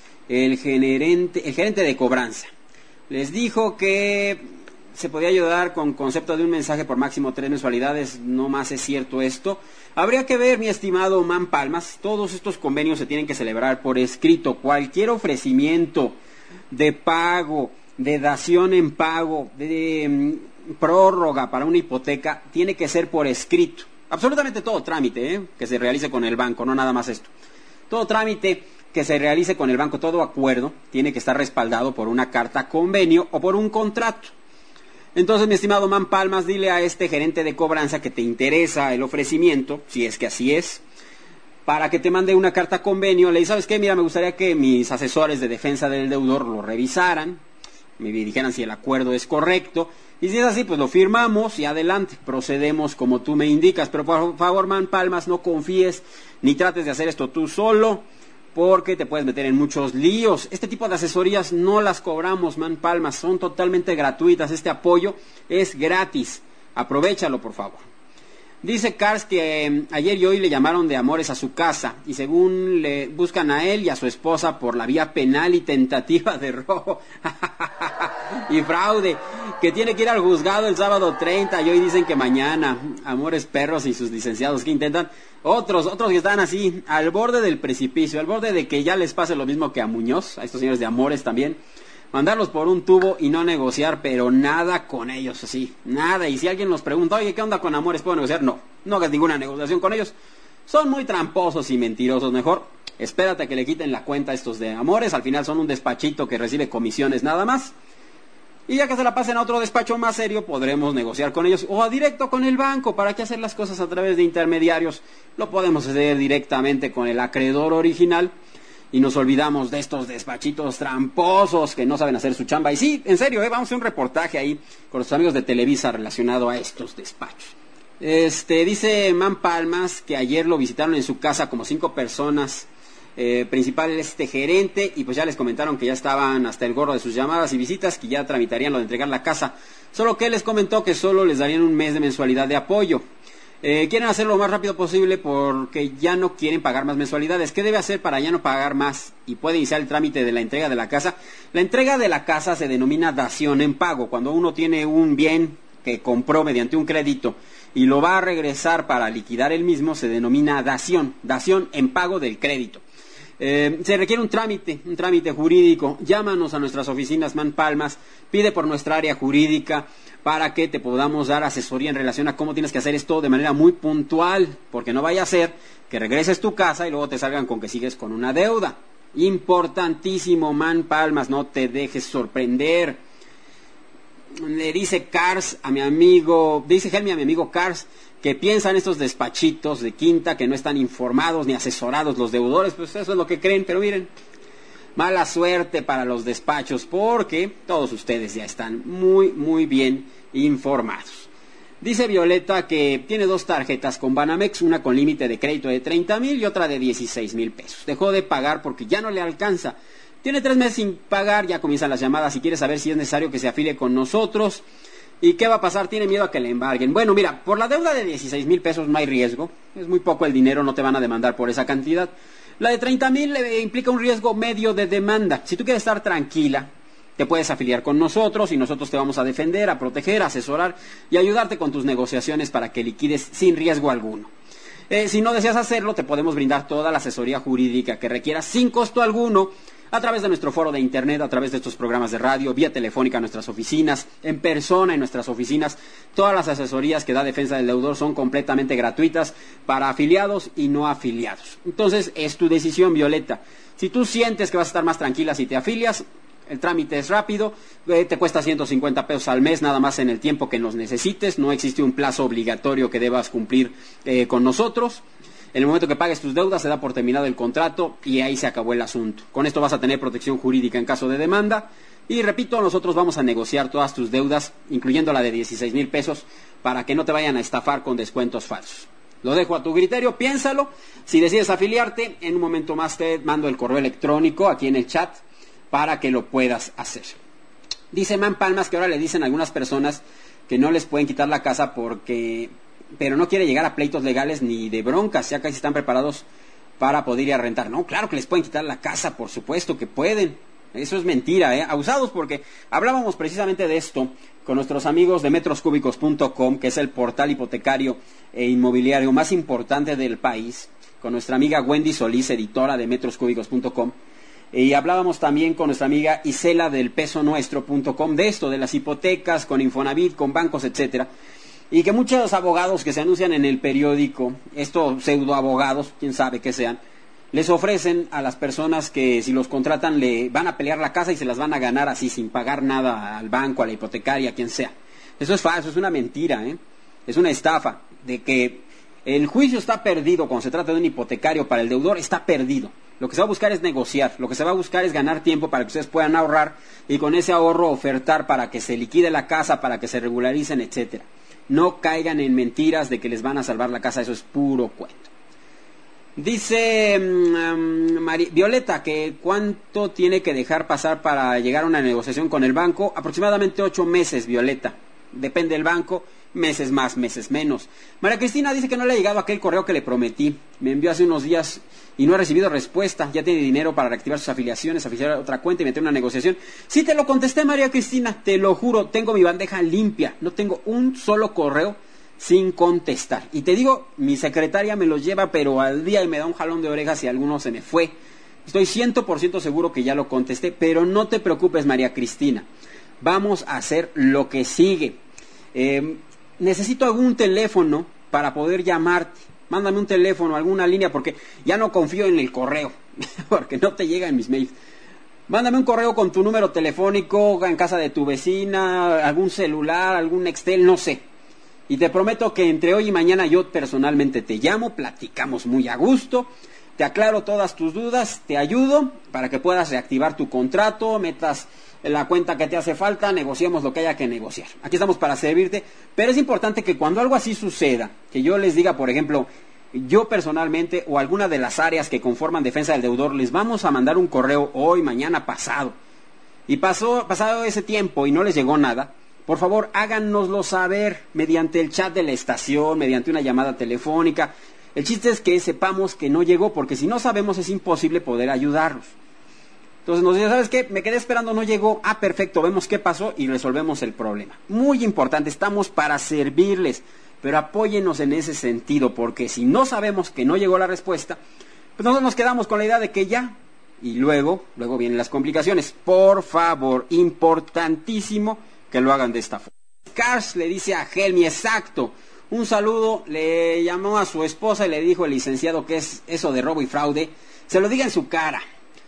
el gerente, el gerente de cobranza. Les dijo que se podía ayudar con concepto de un mensaje por máximo tres mensualidades. No más es cierto esto. Habría que ver, mi estimado Man Palmas, todos estos convenios se tienen que celebrar por escrito. Cualquier ofrecimiento de pago, de dación en pago, de, de um, prórroga para una hipoteca, tiene que ser por escrito. Absolutamente todo trámite ¿eh? que se realice con el banco, no nada más esto. Todo trámite que se realice con el banco, todo acuerdo, tiene que estar respaldado por una carta convenio o por un contrato. Entonces, mi estimado Man Palmas, dile a este gerente de cobranza que te interesa el ofrecimiento, si es que así es, para que te mande una carta convenio. Le dices, ¿sabes qué? Mira, me gustaría que mis asesores de defensa del deudor lo revisaran, me dijeran si el acuerdo es correcto, y si es así, pues lo firmamos y adelante, procedemos como tú me indicas. Pero por favor, Man Palmas, no confíes, ni trates de hacer esto tú solo, porque te puedes meter en muchos líos. Este tipo de asesorías no las cobramos, Man Palmas, son totalmente gratuitas. Este apoyo es gratis. Aprovéchalo, por favor. Dice Cars que eh, ayer y hoy le llamaron de Amores a su casa y según le buscan a él y a su esposa por la vía penal y tentativa de robo y fraude, que tiene que ir al juzgado el sábado treinta y hoy dicen que mañana. Amores perros y sus licenciados que intentan. Otros, otros que están así, al borde del precipicio, al borde de que ya les pase lo mismo que a Muñoz, a estos señores de Amores también. Mandarlos por un tubo y no negociar, pero nada con ellos, así, nada. Y si alguien nos pregunta, oye, ¿qué onda con Amores? ¿Puedo negociar? No, no hagas ninguna negociación con ellos. Son muy tramposos y mentirosos. Mejor espérate a que le quiten la cuenta a estos de Amores. Al final son un despachito que recibe comisiones nada más. Y ya que se la pasen a otro despacho más serio, podremos negociar con ellos. O a directo con el banco. ¿Para qué hacer las cosas a través de intermediarios? Lo podemos hacer directamente con el acreedor original. Y nos olvidamos de estos despachitos tramposos que no saben hacer su chamba. Y sí, en serio, ¿eh? Vamos a hacer un reportaje ahí con los amigos de Televisa relacionado a estos despachos. Este, dice Man Palmas que ayer lo visitaron en su casa como cinco personas. Eh, principal este gerente, y pues ya les comentaron que ya estaban hasta el gorro de sus llamadas y visitas, que ya tramitarían lo de entregar la casa. Solo que él les comentó que solo les darían un mes de mensualidad de apoyo. Eh, quieren hacerlo lo más rápido posible porque ya no quieren pagar más mensualidades. ¿Qué debe hacer para ya no pagar más y puede iniciar el trámite de la entrega de la casa? La entrega de la casa se denomina dación en pago. Cuando uno tiene un bien que compró mediante un crédito y lo va a regresar para liquidar el mismo, se denomina dación, dación en pago del crédito. Eh, se requiere un trámite, un trámite jurídico. Llámanos a nuestras oficinas Man Palmas, pide por nuestra área jurídica para que te podamos dar asesoría en relación a cómo tienes que hacer esto de manera muy puntual, porque no vaya a ser que regreses tu casa y luego te salgan con que sigues con una deuda. Importantísimo, Man Palmas, no te dejes sorprender. Le dice Cars a mi amigo, dice Helmi a mi amigo Cars, que piensan estos despachitos de quinta que no están informados ni asesorados los deudores. Pues eso es lo que creen, pero miren, mala suerte para los despachos porque todos ustedes ya están muy muy bien informados. Dice Violeta que tiene dos tarjetas con Banamex, una con límite de crédito de treinta mil y otra de dieciséis mil pesos. Dejó de pagar porque ya no le alcanza. Tiene tres meses sin pagar, ya comienzan las llamadas y quiere saber si es necesario que se afilie con nosotros. ¿Y qué va a pasar? Tiene miedo a que le embarguen. Bueno, mira, por la deuda de dieciséis mil pesos no hay riesgo. Es muy poco el dinero, no te van a demandar por esa cantidad. La de treinta mil eh, implica un riesgo medio de demanda. Si tú quieres estar tranquila, te puedes afiliar con nosotros y nosotros te vamos a defender, a proteger, a asesorar y ayudarte con tus negociaciones para que liquides sin riesgo alguno. Eh, si no deseas hacerlo, te podemos brindar toda la asesoría jurídica que requieras sin costo alguno, a través de nuestro foro de internet, a través de estos programas de radio, vía telefónica a nuestras oficinas, en persona en nuestras oficinas. Todas las asesorías que da Defensa del Deudor son completamente gratuitas para afiliados y no afiliados. Entonces, es tu decisión, Violeta. Si tú sientes que vas a estar más tranquila si te afilias, el trámite es rápido, eh, te cuesta ciento cincuenta pesos al mes, nada más en el tiempo que nos necesites. No existe un plazo obligatorio que debas cumplir eh, con nosotros. En el momento que pagues tus deudas se da por terminado el contrato y ahí se acabó el asunto. Con esto vas a tener protección jurídica en caso de demanda. Y repito, nosotros vamos a negociar todas tus deudas, incluyendo la de dieciséis mil pesos, para que no te vayan a estafar con descuentos falsos. Lo dejo a tu criterio, piénsalo. Si decides afiliarte, en un momento más te mando el correo electrónico aquí en el chat para que lo puedas hacer. Dice Man Palmas que ahora le dicen a algunas personas que no les pueden quitar la casa porque... pero no quiere llegar a pleitos legales ni de broncas, ya casi están preparados para poder ir a rentar. No, claro que les pueden quitar la casa, por supuesto que pueden. Eso es mentira, ¿eh? Abusados, porque hablábamos precisamente de esto con nuestros amigos de metros cúbicos punto com, que es el portal hipotecario e inmobiliario más importante del país, con nuestra amiga Wendy Solís, editora de metros cúbicos punto com. Y hablábamos también con nuestra amiga Isela del peso nuestro punto com de esto, de las hipotecas, con Infonavit, con bancos, etcétera. Y que muchos abogados que se anuncian en el periódico, estos pseudoabogados, quién sabe qué sean, les ofrecen a las personas que si los contratan le van a pelear la casa y se las van a ganar así, sin pagar nada al banco, a la hipotecaria, a quien sea. Eso es falso, es una mentira, ¿eh? Es una estafa, de que el juicio está perdido cuando se trata de un hipotecario para el deudor, está perdido. Lo que se va a buscar es negociar, lo que se va a buscar es ganar tiempo para que ustedes puedan ahorrar y con ese ahorro ofertar para que se liquide la casa, para que se regularicen, etcétera. No caigan en mentiras de que les van a salvar la casa, eso es puro cuento. Dice um, Mari, Violeta que cuánto tiene que dejar pasar para llegar a una negociación con el banco. Aproximadamente ocho meses, Violeta. depende del banco, meses más, meses menos. María Cristina dice que no le ha llegado aquel correo que le prometí. Me envió hace unos días y no ha recibido respuesta. Ya tiene dinero para reactivar sus afiliaciones, afiliar a otra cuenta y meter una negociación. Sí, te lo contesté, María Cristina, te lo juro. Tengo mi bandeja limpia. No tengo un solo correo sin contestar. Y te digo, mi secretaria me los lleva, pero al día y me da un jalón de orejas si alguno se me fue. Estoy cien por ciento seguro que ya lo contesté, pero no te preocupes, María Cristina. Vamos a hacer lo que sigue. Eh... Necesito algún teléfono para poder llamarte. Mándame un teléfono, alguna línea, porque ya no confío en el correo, porque no te llegan mis mails. Mándame un correo con tu número telefónico, en casa de tu vecina, algún celular, algún Nextel, no sé. Y te prometo que entre hoy y mañana yo personalmente te llamo, platicamos muy a gusto, te aclaro todas tus dudas, te ayudo para que puedas reactivar tu contrato, metas la cuenta que te hace falta, negociemos lo que haya que negociar. Aquí estamos para servirte, pero es importante que cuando algo así suceda, que yo les diga, por ejemplo, yo personalmente o alguna de las áreas que conforman defensa del deudor, les vamos a mandar un correo hoy, mañana, pasado, y pasó, pasado ese tiempo y no les llegó nada, por favor háganoslo saber mediante el chat de la estación, mediante una llamada telefónica. El chiste es que sepamos que no llegó, porque si no sabemos es imposible poder ayudarlos. Entonces nos dice, ¿sabes qué? Me quedé esperando, no llegó. Ah, perfecto, vemos qué pasó y resolvemos el problema. Muy importante, estamos para servirles, pero apóyennos en ese sentido, porque si no sabemos que no llegó la respuesta, pues nosotros nos quedamos con la idea de que ya, y luego, luego vienen las complicaciones. Por favor, importantísimo que lo hagan de esta forma. Cars le dice a Helmi, exacto, un saludo, le llamó a su esposa y le dijo el licenciado que es eso de robo y fraude, se lo diga en su cara.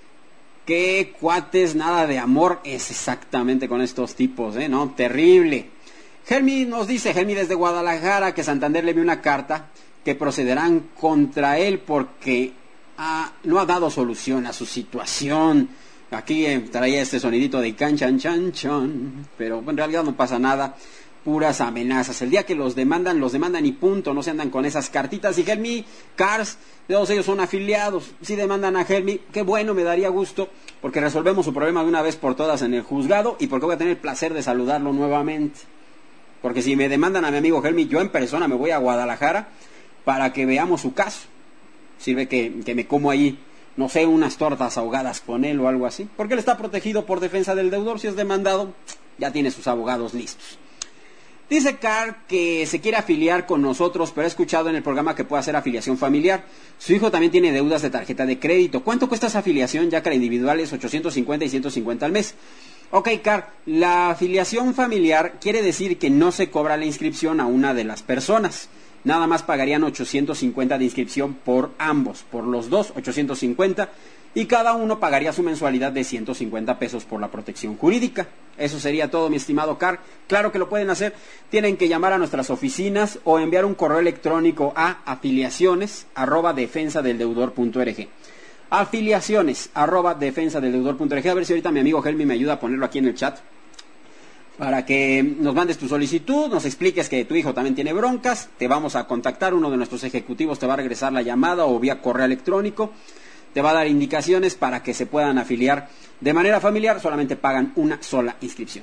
Qué cuates, nada de amor es exactamente con estos tipos, ¿eh? ¿No? Terrible. Helmi nos dice, Helmi desde Guadalajara, que Santander le envió una carta que procederán contra él porque ah, no ha dado solución a su situación. Aquí eh, traía este sonidito de can, chan, chan, chan, pero en realidad no pasa nada. Puras amenazas. El día que los demandan, los demandan y punto, no se andan con esas cartitas. Y Helmi, Cars, todos ellos son afiliados. Si demandan a Helmi, qué bueno, me daría gusto, porque resolvemos su problema de una vez por todas en el juzgado y porque voy a tener el placer de saludarlo nuevamente. Porque si me demandan a mi amigo Helmi, yo en persona me voy a Guadalajara para que veamos su caso. Sirve que, que me como ahí, no sé, unas tortas ahogadas con él o algo así. Porque él está protegido por defensa del deudor. Si es demandado, ya tiene sus abogados listos. Dice Carl que se quiere afiliar con nosotros, pero ha escuchado en el programa que puede hacer afiliación familiar. Su hijo también tiene deudas de tarjeta de crédito. ¿Cuánto cuesta esa afiliación? Ya que la individual es ochocientos cincuenta y ciento cincuenta al mes. Ok, Carl, la afiliación familiar quiere decir que no se cobra la inscripción a una de las personas. Nada más pagarían ochocientos cincuenta de inscripción por ambos, por los dos, ochocientos cincuenta. Y cada uno pagaría su mensualidad de ciento cincuenta pesos por la protección jurídica. Eso sería todo, mi estimado Carl. Claro que lo pueden hacer. Tienen que llamar a nuestras oficinas o enviar un correo electrónico a afiliaciones arroba defensa del deudor punto org. Afiliaciones arroba defensa del deudor punto org. A ver si ahorita mi amigo Helmi me ayuda a ponerlo aquí en el chat, para que nos mandes tu solicitud, nos expliques que tu hijo también tiene broncas. Te vamos a contactar, uno de nuestros ejecutivos te va a regresar la llamada o vía correo electrónico. Te va a dar indicaciones para que se puedan afiliar de manera familiar, solamente pagan una sola inscripción.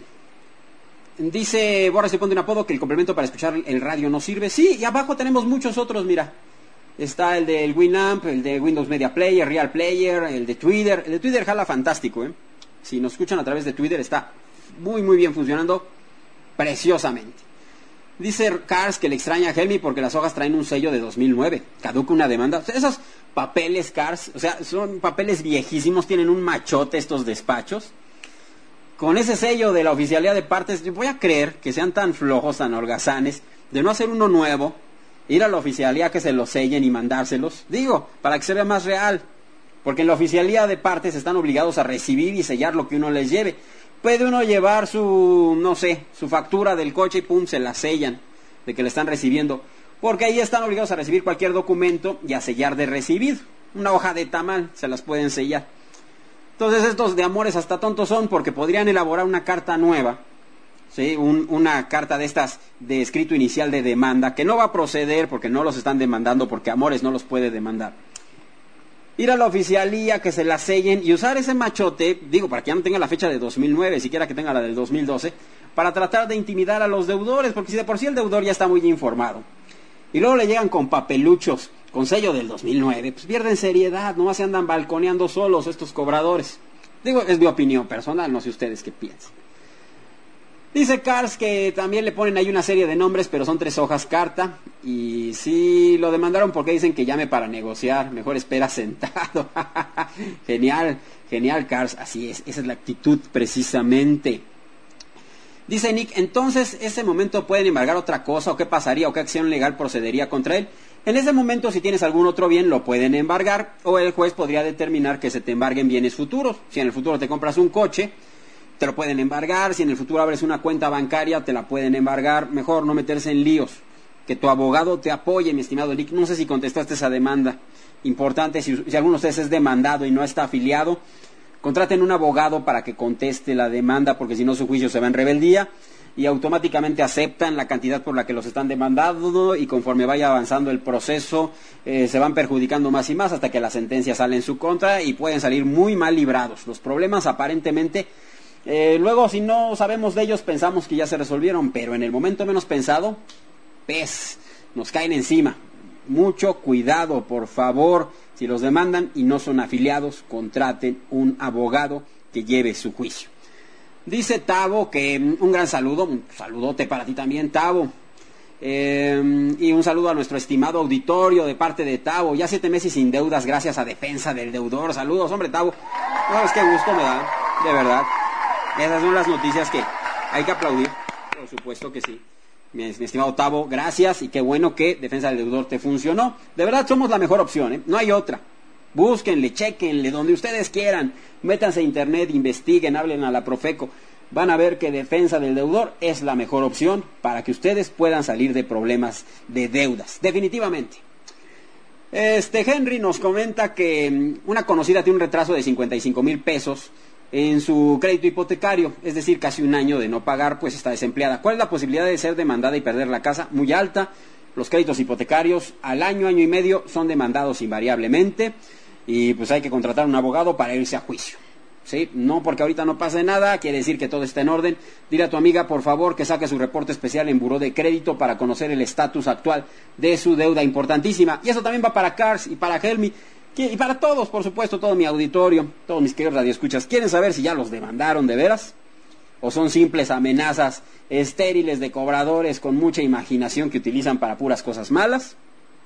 Dice Borras y Ponte un Apodo que el complemento para escuchar el radio no sirve. Sí, y abajo tenemos muchos otros, mira. Está el del Winamp, el de Windows Media Player, Real Player, el de Twitter. El de Twitter jala fantástico, ¿eh? Si nos escuchan a través de Twitter está muy muy bien funcionando preciosamente. Dice Cars que le extraña a Helmi porque las hojas traen un sello de dos mil nueve. Caduca una demanda. O sea, esos papeles, Cars, o sea, son papeles viejísimos, tienen un machote estos despachos. Con ese sello de la oficialidad de partes, yo voy a creer que sean tan flojos, tan holgazanes, de no hacer uno nuevo, ir a la oficialía que se los sellen y mandárselos. Digo, para que se vea más real. Porque en la oficialía de partes están obligados a recibir y sellar lo que uno les lleve. Puede uno llevar su, no sé, su factura del coche y pum, se la sellan de que le están recibiendo. Porque ahí están obligados a recibir cualquier documento y a sellar de recibido. Una hoja de tamal, se las pueden sellar. Entonces estos de amores hasta tontos son, porque podrían elaborar una carta nueva, ¿sí? Un, una carta de estas de escrito inicial de demanda, que no va a proceder porque no los están demandando, porque Amores no los puede demandar. ir a la oficialía, que se la sellen y usar ese machote, digo, para que ya no tenga la fecha de dos mil nueve, siquiera que tenga la del dos mil doce, para tratar de intimidar a los deudores, porque si de por sí el deudor ya está muy informado, y luego le llegan con papeluchos, con sello del dos mil nueve, pues pierden seriedad, nomás se andan balconeando solos estos cobradores. Digo, es mi opinión personal, no sé ustedes qué piensan. Dice Cars que también le ponen ahí una serie de nombres, pero son tres hojas carta. Y sí, lo demandaron porque dicen que llame para negociar. Mejor espera sentado. Genial, genial, Cars. Así es, esa es la actitud precisamente. Dice Nick, entonces, ¿ese momento pueden embargar otra cosa? ¿O qué pasaría? ¿O qué acción legal procedería contra él? En ese momento, si tienes algún otro bien, lo pueden embargar. O el juez podría determinar que se te embarguen bienes futuros. Si en el futuro te compras un coche, te lo pueden embargar. Si en el futuro abres una cuenta bancaria, te la pueden embargar. Mejor no meterse en líos. Que tu abogado te apoye, mi estimado Nick. No sé si contestaste esa demanda importante. Si, si alguno de ustedes es demandado y no está afiliado, contraten un abogado para que conteste la demanda, porque si no su juicio se va en rebeldía y automáticamente aceptan la cantidad por la que los están demandando, y conforme vaya avanzando el proceso eh, se van perjudicando más y más hasta que la sentencia sale en su contra y pueden salir muy mal librados. Los problemas aparentemente... Eh, luego, si no sabemos de ellos, pensamos que ya se resolvieron, pero en el momento menos pensado, pez, nos caen encima. Mucho cuidado, por favor. Si los demandan y no son afiliados, contraten un abogado que lleve su juicio. Dice Tavo que un gran saludo, un saludote para ti también, Tavo. Eh, y un saludo a nuestro estimado auditorio de parte de Tavo. Ya siete meses sin deudas gracias a Defensa del Deudor. Saludos, hombre, Tavo. No sabes qué gusto me da, de verdad. Esas son las noticias que hay que aplaudir, por supuesto que sí. Mi, mi estimado Tavo, gracias, y qué bueno que Defensa del Deudor te funcionó. De verdad somos la mejor opción, ¿eh? No hay otra. Búsquenle, chequenle, donde ustedes quieran. Métanse a internet, investiguen, hablen a la Profeco. Van a ver que Defensa del Deudor es la mejor opción para que ustedes puedan salir de problemas de deudas, definitivamente. Este Henry nos comenta que una conocida tiene un retraso de cincuenta y cinco mil pesos en su crédito hipotecario, es decir, casi un año de no pagar, pues está desempleada. ¿Cuál es la posibilidad de ser demandada y perder la casa? Muy alta. Los créditos hipotecarios al año, año y medio son demandados invariablemente, y pues hay que contratar un abogado para irse a juicio. ¿Sí? No porque ahorita no pase nada, quiere decir que todo está en orden. Dile a tu amiga, por favor, que saque su reporte especial en Buró de Crédito para conocer el estatus actual de su deuda importantísima. Y eso también va para Cars y para Helmi. Y para todos, por supuesto, todo mi auditorio, todos mis queridos radioescuchas. ¿Quieren saber si ya los demandaron de veras? ¿O son simples amenazas estériles de cobradores con mucha imaginación que utilizan para puras cosas malas?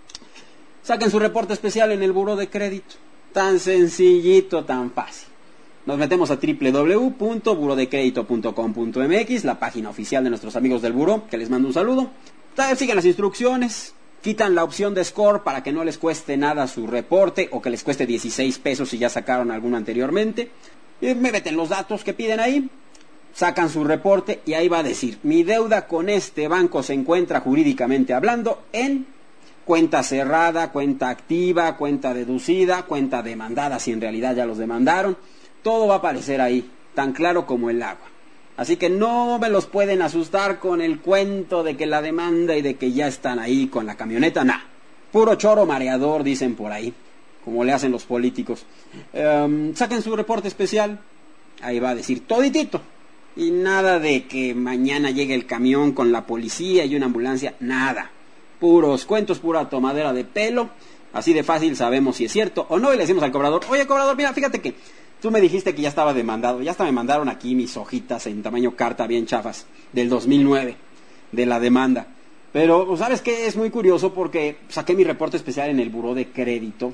Saquen su reporte especial en el Buró de Crédito. Tan sencillito, tan fácil. Nos metemos a doble u doble u doble u punto buró de crédito punto com punto m x, la página oficial de nuestros amigos del Buró, que les mando un saludo. Sigan las instrucciones. Quitan la opción de score para que no les cueste nada su reporte, o que les cueste dieciséis pesos si ya sacaron alguno anteriormente. Y me meten los datos que piden ahí, sacan su reporte y ahí va a decir: mi deuda con este banco se encuentra jurídicamente hablando en cuenta cerrada, cuenta activa, cuenta deducida, cuenta demandada si en realidad ya los demandaron. Todo va a aparecer ahí, tan claro como el agua. Así que no me los pueden asustar con el cuento de que la demanda y de que ya están ahí con la camioneta. Nah, puro choro mareador, dicen por ahí, como le hacen los políticos. Um, saquen su reporte especial, ahí va a decir toditito. Y nada de que mañana llegue el camión con la policía y una ambulancia, nada. Puros cuentos, pura tomadera de pelo. Así de fácil sabemos si es cierto o no, y le decimos al cobrador: oye, cobrador, mira, fíjate que tú me dijiste que ya estaba demandado. Ya hasta me mandaron aquí mis hojitas en tamaño carta bien chafas del dos mil nueve de la demanda. Pero, ¿sabes qué? Es muy curioso porque saqué mi reporte especial en el Buró de Crédito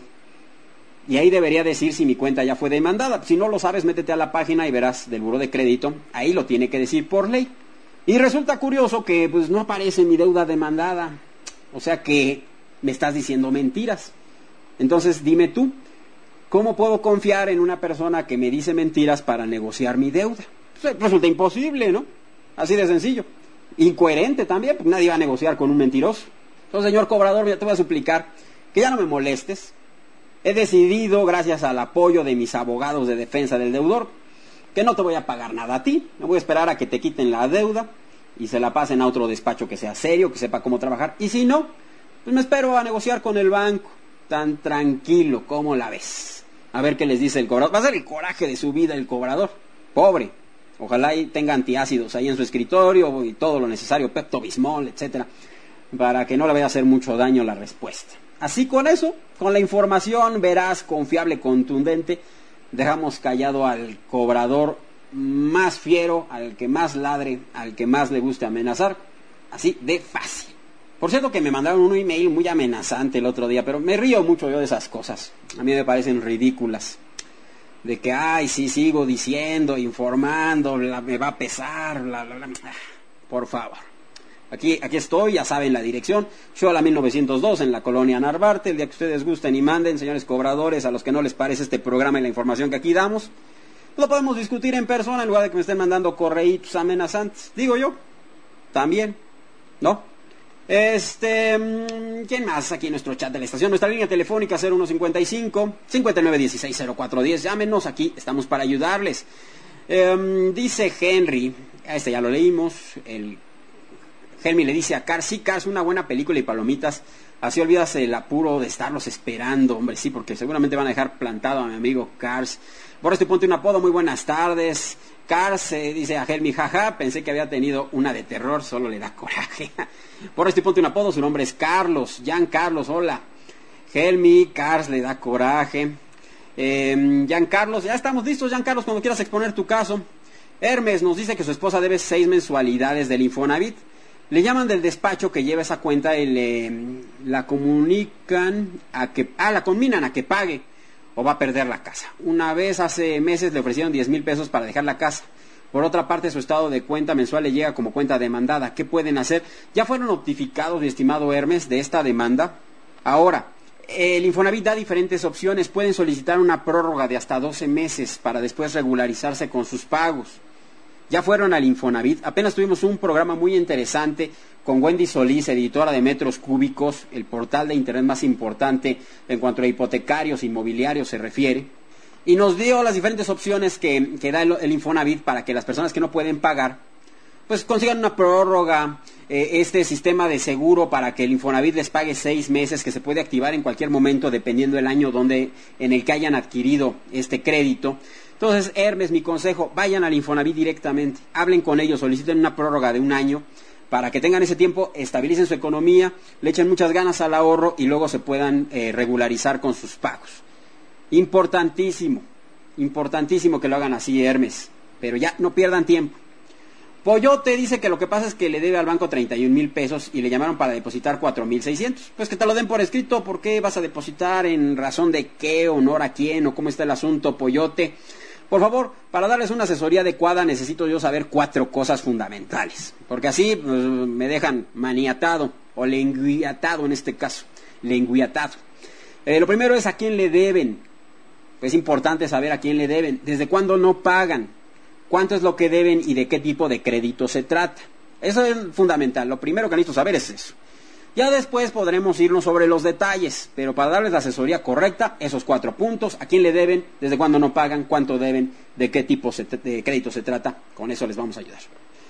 y ahí debería decir si mi cuenta ya fue demandada. Si no lo sabes, métete a la página y verás del Buró de Crédito. Ahí lo tiene que decir por ley. Y resulta curioso que pues no aparece mi deuda demandada. O sea que me estás diciendo mentiras. Entonces, dime tú, ¿cómo puedo confiar en una persona que me dice mentiras para negociar mi deuda? Pues resulta imposible, ¿no? Así de sencillo. Incoherente también, porque nadie va a negociar con un mentiroso. Entonces, señor cobrador, ya te voy a suplicar que ya no me molestes. He decidido, gracias al apoyo de mis abogados de defensa del deudor, que no te voy a pagar nada a ti. Me voy a esperar a que te quiten la deuda y se la pasen a otro despacho que sea serio, que sepa cómo trabajar. Y si no, pues me espero a negociar con el banco. tan tranquilo, ¿cómo la ves? A ver qué les dice el cobrador. Va a ser el coraje de su vida el cobrador, pobre. Ojalá y tenga antiácidos ahí en su escritorio y todo lo necesario, Pepto-Bismol, etcétera, para que no le vaya a hacer mucho daño la respuesta. Así con eso, con la información veraz, confiable, contundente, dejamos callado al cobrador más fiero, al que más ladre, al que más le guste amenazar, así de fácil. Por cierto que me mandaron un email muy amenazante el otro día, pero me río mucho yo de esas cosas. A mí me parecen ridículas. De que, ay, sí, sigo diciendo, informando, bla, me va a pesar, bla, bla, bla. Por favor. Aquí, aquí estoy, ya saben la dirección. Xola mil novecientos dos en la colonia Narvarte. El día que ustedes gusten y manden, señores cobradores, a los que no les parece este programa y la información que aquí damos, lo podemos discutir en persona en lugar de que me estén mandando correitos amenazantes. Digo yo, también, ¿no? Este, ¿quién más aquí en nuestro chat de la estación? Nuestra línea telefónica cero uno cincuenta y cinco, cincuenta y nueve dieciséis, cero cuatro diez. Llámenos, aquí estamos para ayudarles. Eh, dice Henry, a este ya lo leímos, el Henry le dice a Cars, sí, Cars, una buena película y palomitas, así olvidas el apuro de estarlos esperando, hombre, sí, porque seguramente van a dejar plantado a mi amigo Cars. Por esto ponte un apodo, muy buenas tardes. Cars, eh, dice a Helmi, jaja, pensé que había tenido una de terror, solo le da coraje. Por esto ponte un apodo, su nombre es Carlos, Jan Carlos, hola. Helmi, Cars le da coraje. Eh, Jan Carlos, ya estamos listos, Jan Carlos, cuando quieras exponer tu caso. Hermes nos dice que su esposa debe seis mensualidades del Infonavit. Le llaman del despacho que lleva esa cuenta y le, la comunican a que, ah, la combinan a que pague o va a perder la casa. Una vez hace meses le ofrecieron diez mil pesos para dejar la casa. Por otra parte, su estado de cuenta mensual le llega como cuenta demandada. ¿Qué pueden hacer? Ya fueron notificados, mi estimado Hermes, de esta demanda. Ahora, el Infonavit da diferentes opciones. Pueden solicitar una prórroga de hasta doce meses para después regularizarse con sus pagos. Ya fueron al Infonavit. Apenas tuvimos un programa muy interesante con Wendy Solís, editora de Metros Cúbicos, el portal de internet más importante en cuanto a hipotecarios, inmobiliarios se refiere. Y nos dio las diferentes opciones que, que da el, el Infonavit para que las personas que no pueden pagar, pues consigan una prórroga, eh, este sistema de seguro para que el Infonavit les pague seis meses, que se puede activar en cualquier momento dependiendo del año donde, en el que hayan adquirido este crédito. Entonces, Hermes, mi consejo, vayan al Infonavit directamente, hablen con ellos, soliciten una prórroga de un año para que tengan ese tiempo, estabilicen su economía, le echen muchas ganas al ahorro y luego se puedan eh, regularizar con sus pagos. Importantísimo, importantísimo que lo hagan así, Hermes, pero ya no pierdan tiempo. Pollote dice que lo que pasa es que le debe al banco treinta y un mil pesos y le llamaron para depositar cuatro mil seiscientos. Pues que te lo den por escrito. ¿Por qué vas a depositar? ¿En razón de qué? ¿Honor a quién? ¿O cómo está el asunto, Pollote? Por favor, para darles una asesoría adecuada necesito yo saber cuatro cosas fundamentales. Porque así pues, me dejan maniatado o lenguiatado en este caso. Lenguiatado. Eh, lo primero es a quién le deben. Es importante saber a quién le deben. ¿Desde cuándo no pagan? ¿Cuánto es lo que deben y de qué tipo de crédito se trata? Eso es fundamental. Lo primero que necesito saber es eso. Ya después podremos irnos sobre los detalles, pero para darles la asesoría correcta, esos cuatro puntos, a quién le deben, desde cuándo no pagan, cuánto deben, de qué tipo de crédito se trata, con eso les vamos a ayudar.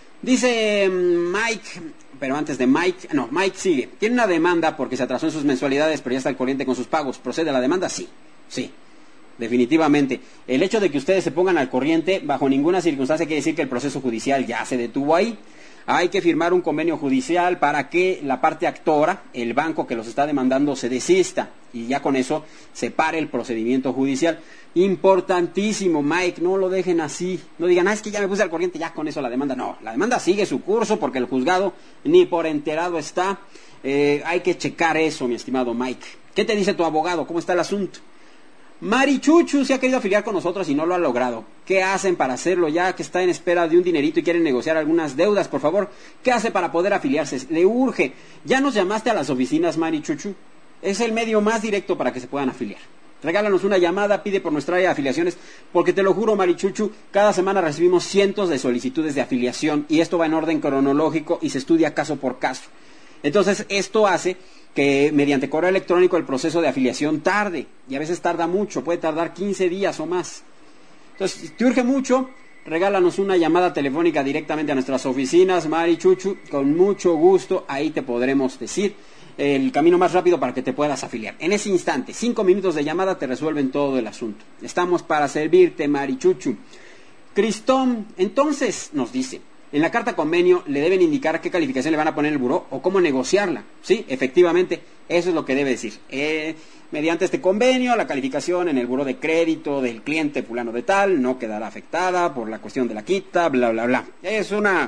Dice Mike, pero antes de Mike, no, Mike sigue. Tiene una demanda porque se atrasó en sus mensualidades, pero ya está al corriente con sus pagos. ¿Procede la demanda? Sí, sí. Definitivamente. El hecho de que ustedes se pongan al corriente bajo ninguna circunstancia quiere decir que el proceso judicial ya se detuvo ahí. Hay que firmar un convenio judicial para que la parte actora, el banco que los está demandando, se desista y ya con eso se pare el procedimiento judicial. Importantísimo, Mike, no lo dejen así. No digan, ah, es que ya me puse al corriente, ya con eso la demanda. No, la demanda sigue su curso porque el juzgado ni por enterado está. Eh, hay que checar eso, mi estimado Mike. ¿Qué te dice tu abogado? ¿Cómo está el asunto? Marichuchu se ha querido afiliar con nosotros y no lo ha logrado. ¿Qué hacen para hacerlo ya que está en espera de un dinerito y quieren negociar algunas deudas? Por favor, ¿qué hace para poder afiliarse? Le urge. ¿Ya nos llamaste a las oficinas, Marichuchu? Es el medio más directo para que se puedan afiliar. Regálanos una llamada, pide por nuestra área de afiliaciones, porque te lo juro, Marichuchu, cada semana recibimos cientos de solicitudes de afiliación y esto va en orden cronológico y se estudia caso por caso. Entonces, esto hace que mediante correo electrónico el proceso de afiliación tarde, y a veces tarda mucho, puede tardar quince días o más. Entonces, si te urge mucho, regálanos una llamada telefónica directamente a nuestras oficinas, Mari Chuchu, con mucho gusto, ahí te podremos decir el camino más rápido para que te puedas afiliar. En ese instante, cinco minutos de llamada te resuelven todo el asunto. Estamos para servirte, Mari Chuchu. Cristón, entonces, nos dice, en la carta convenio le deben indicar qué calificación le van a poner en el buró o cómo negociarla. Sí, efectivamente, eso es lo que debe decir. Eh, mediante este convenio, la calificación en el buró de crédito del cliente fulano de tal no quedará afectada por la cuestión de la quita, bla, bla, bla. Es una,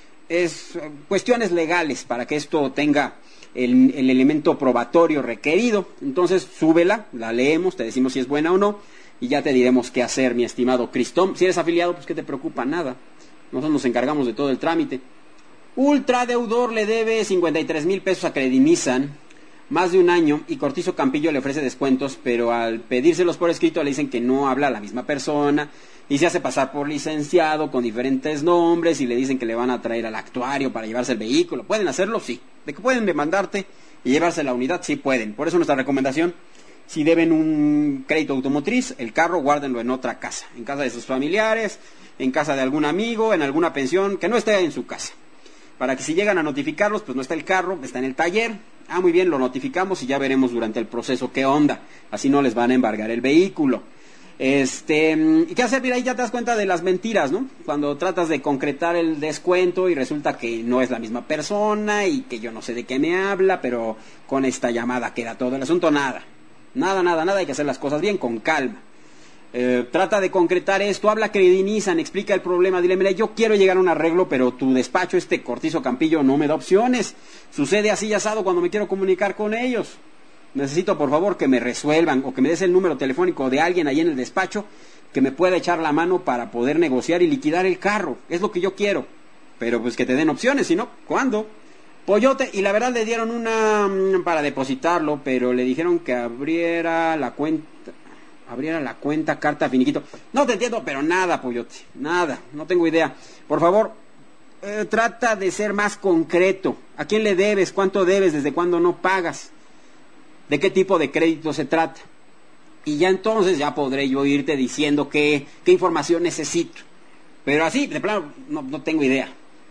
es cuestiones legales para que esto tenga el, el elemento probatorio requerido. Entonces, súbela, la leemos, te decimos si es buena o no, y ya te diremos qué hacer, mi estimado Cristón. Si eres afiliado, pues ¿qué te preocupa? Nada. Nosotros nos encargamos de todo el trámite. Ultradeudor le debe cincuenta y tres mil pesos a Credinizan, más de un año, y Cortizo Campillo le ofrece descuentos, pero al pedírselos por escrito le dicen que no habla la misma persona, y se hace pasar por licenciado con diferentes nombres, y le dicen que le van a traer al actuario para llevarse el vehículo. ¿Pueden hacerlo? Sí. ¿De que pueden demandarte y llevarse la unidad? Sí pueden. Por eso nuestra recomendación: si deben un crédito automotriz, el carro guárdenlo en otra casa, en casa de sus familiares, en casa de algún amigo, en alguna pensión, que no esté en su casa. Para que si llegan a notificarlos, pues no está el carro, está en el taller. Ah, muy bien, lo notificamos y ya veremos durante el proceso qué onda. Así no les van a embargar el vehículo. Este, ¿y qué hacer? Mira, ahí ya te das cuenta de las mentiras, ¿no? Cuando tratas de concretar el descuento y resulta que no es la misma persona y que yo no sé de qué me habla, pero con esta llamada queda todo el asunto. Nada. Nada, nada, nada, hay que hacer las cosas bien, con calma. Eh, trata de concretar esto, habla Credinizan, explica el problema, dile, mira, yo quiero llegar a un arreglo, pero tu despacho, este Cortizo Campillo, no me da opciones. Sucede así y asado cuando me quiero comunicar con ellos. Necesito, por favor, que me resuelvan, o que me des el número telefónico de alguien ahí en el despacho que me pueda echar la mano para poder negociar y liquidar el carro. Es lo que yo quiero. Pero pues que te den opciones, si no, ¿cuándo? Pollote, y la verdad le dieron una para depositarlo, pero le dijeron que abriera la cuenta, abriera la cuenta, carta, finiquito. No te entiendo, pero nada, Pollote, nada, no tengo idea. Por favor, eh, trata de ser más concreto. ¿A quién le debes? ¿Cuánto debes? ¿Desde cuándo no pagas? ¿De qué tipo de crédito se trata? Y ya entonces ya podré yo irte diciendo qué, qué información necesito. Pero así, de plano, no, no tengo idea.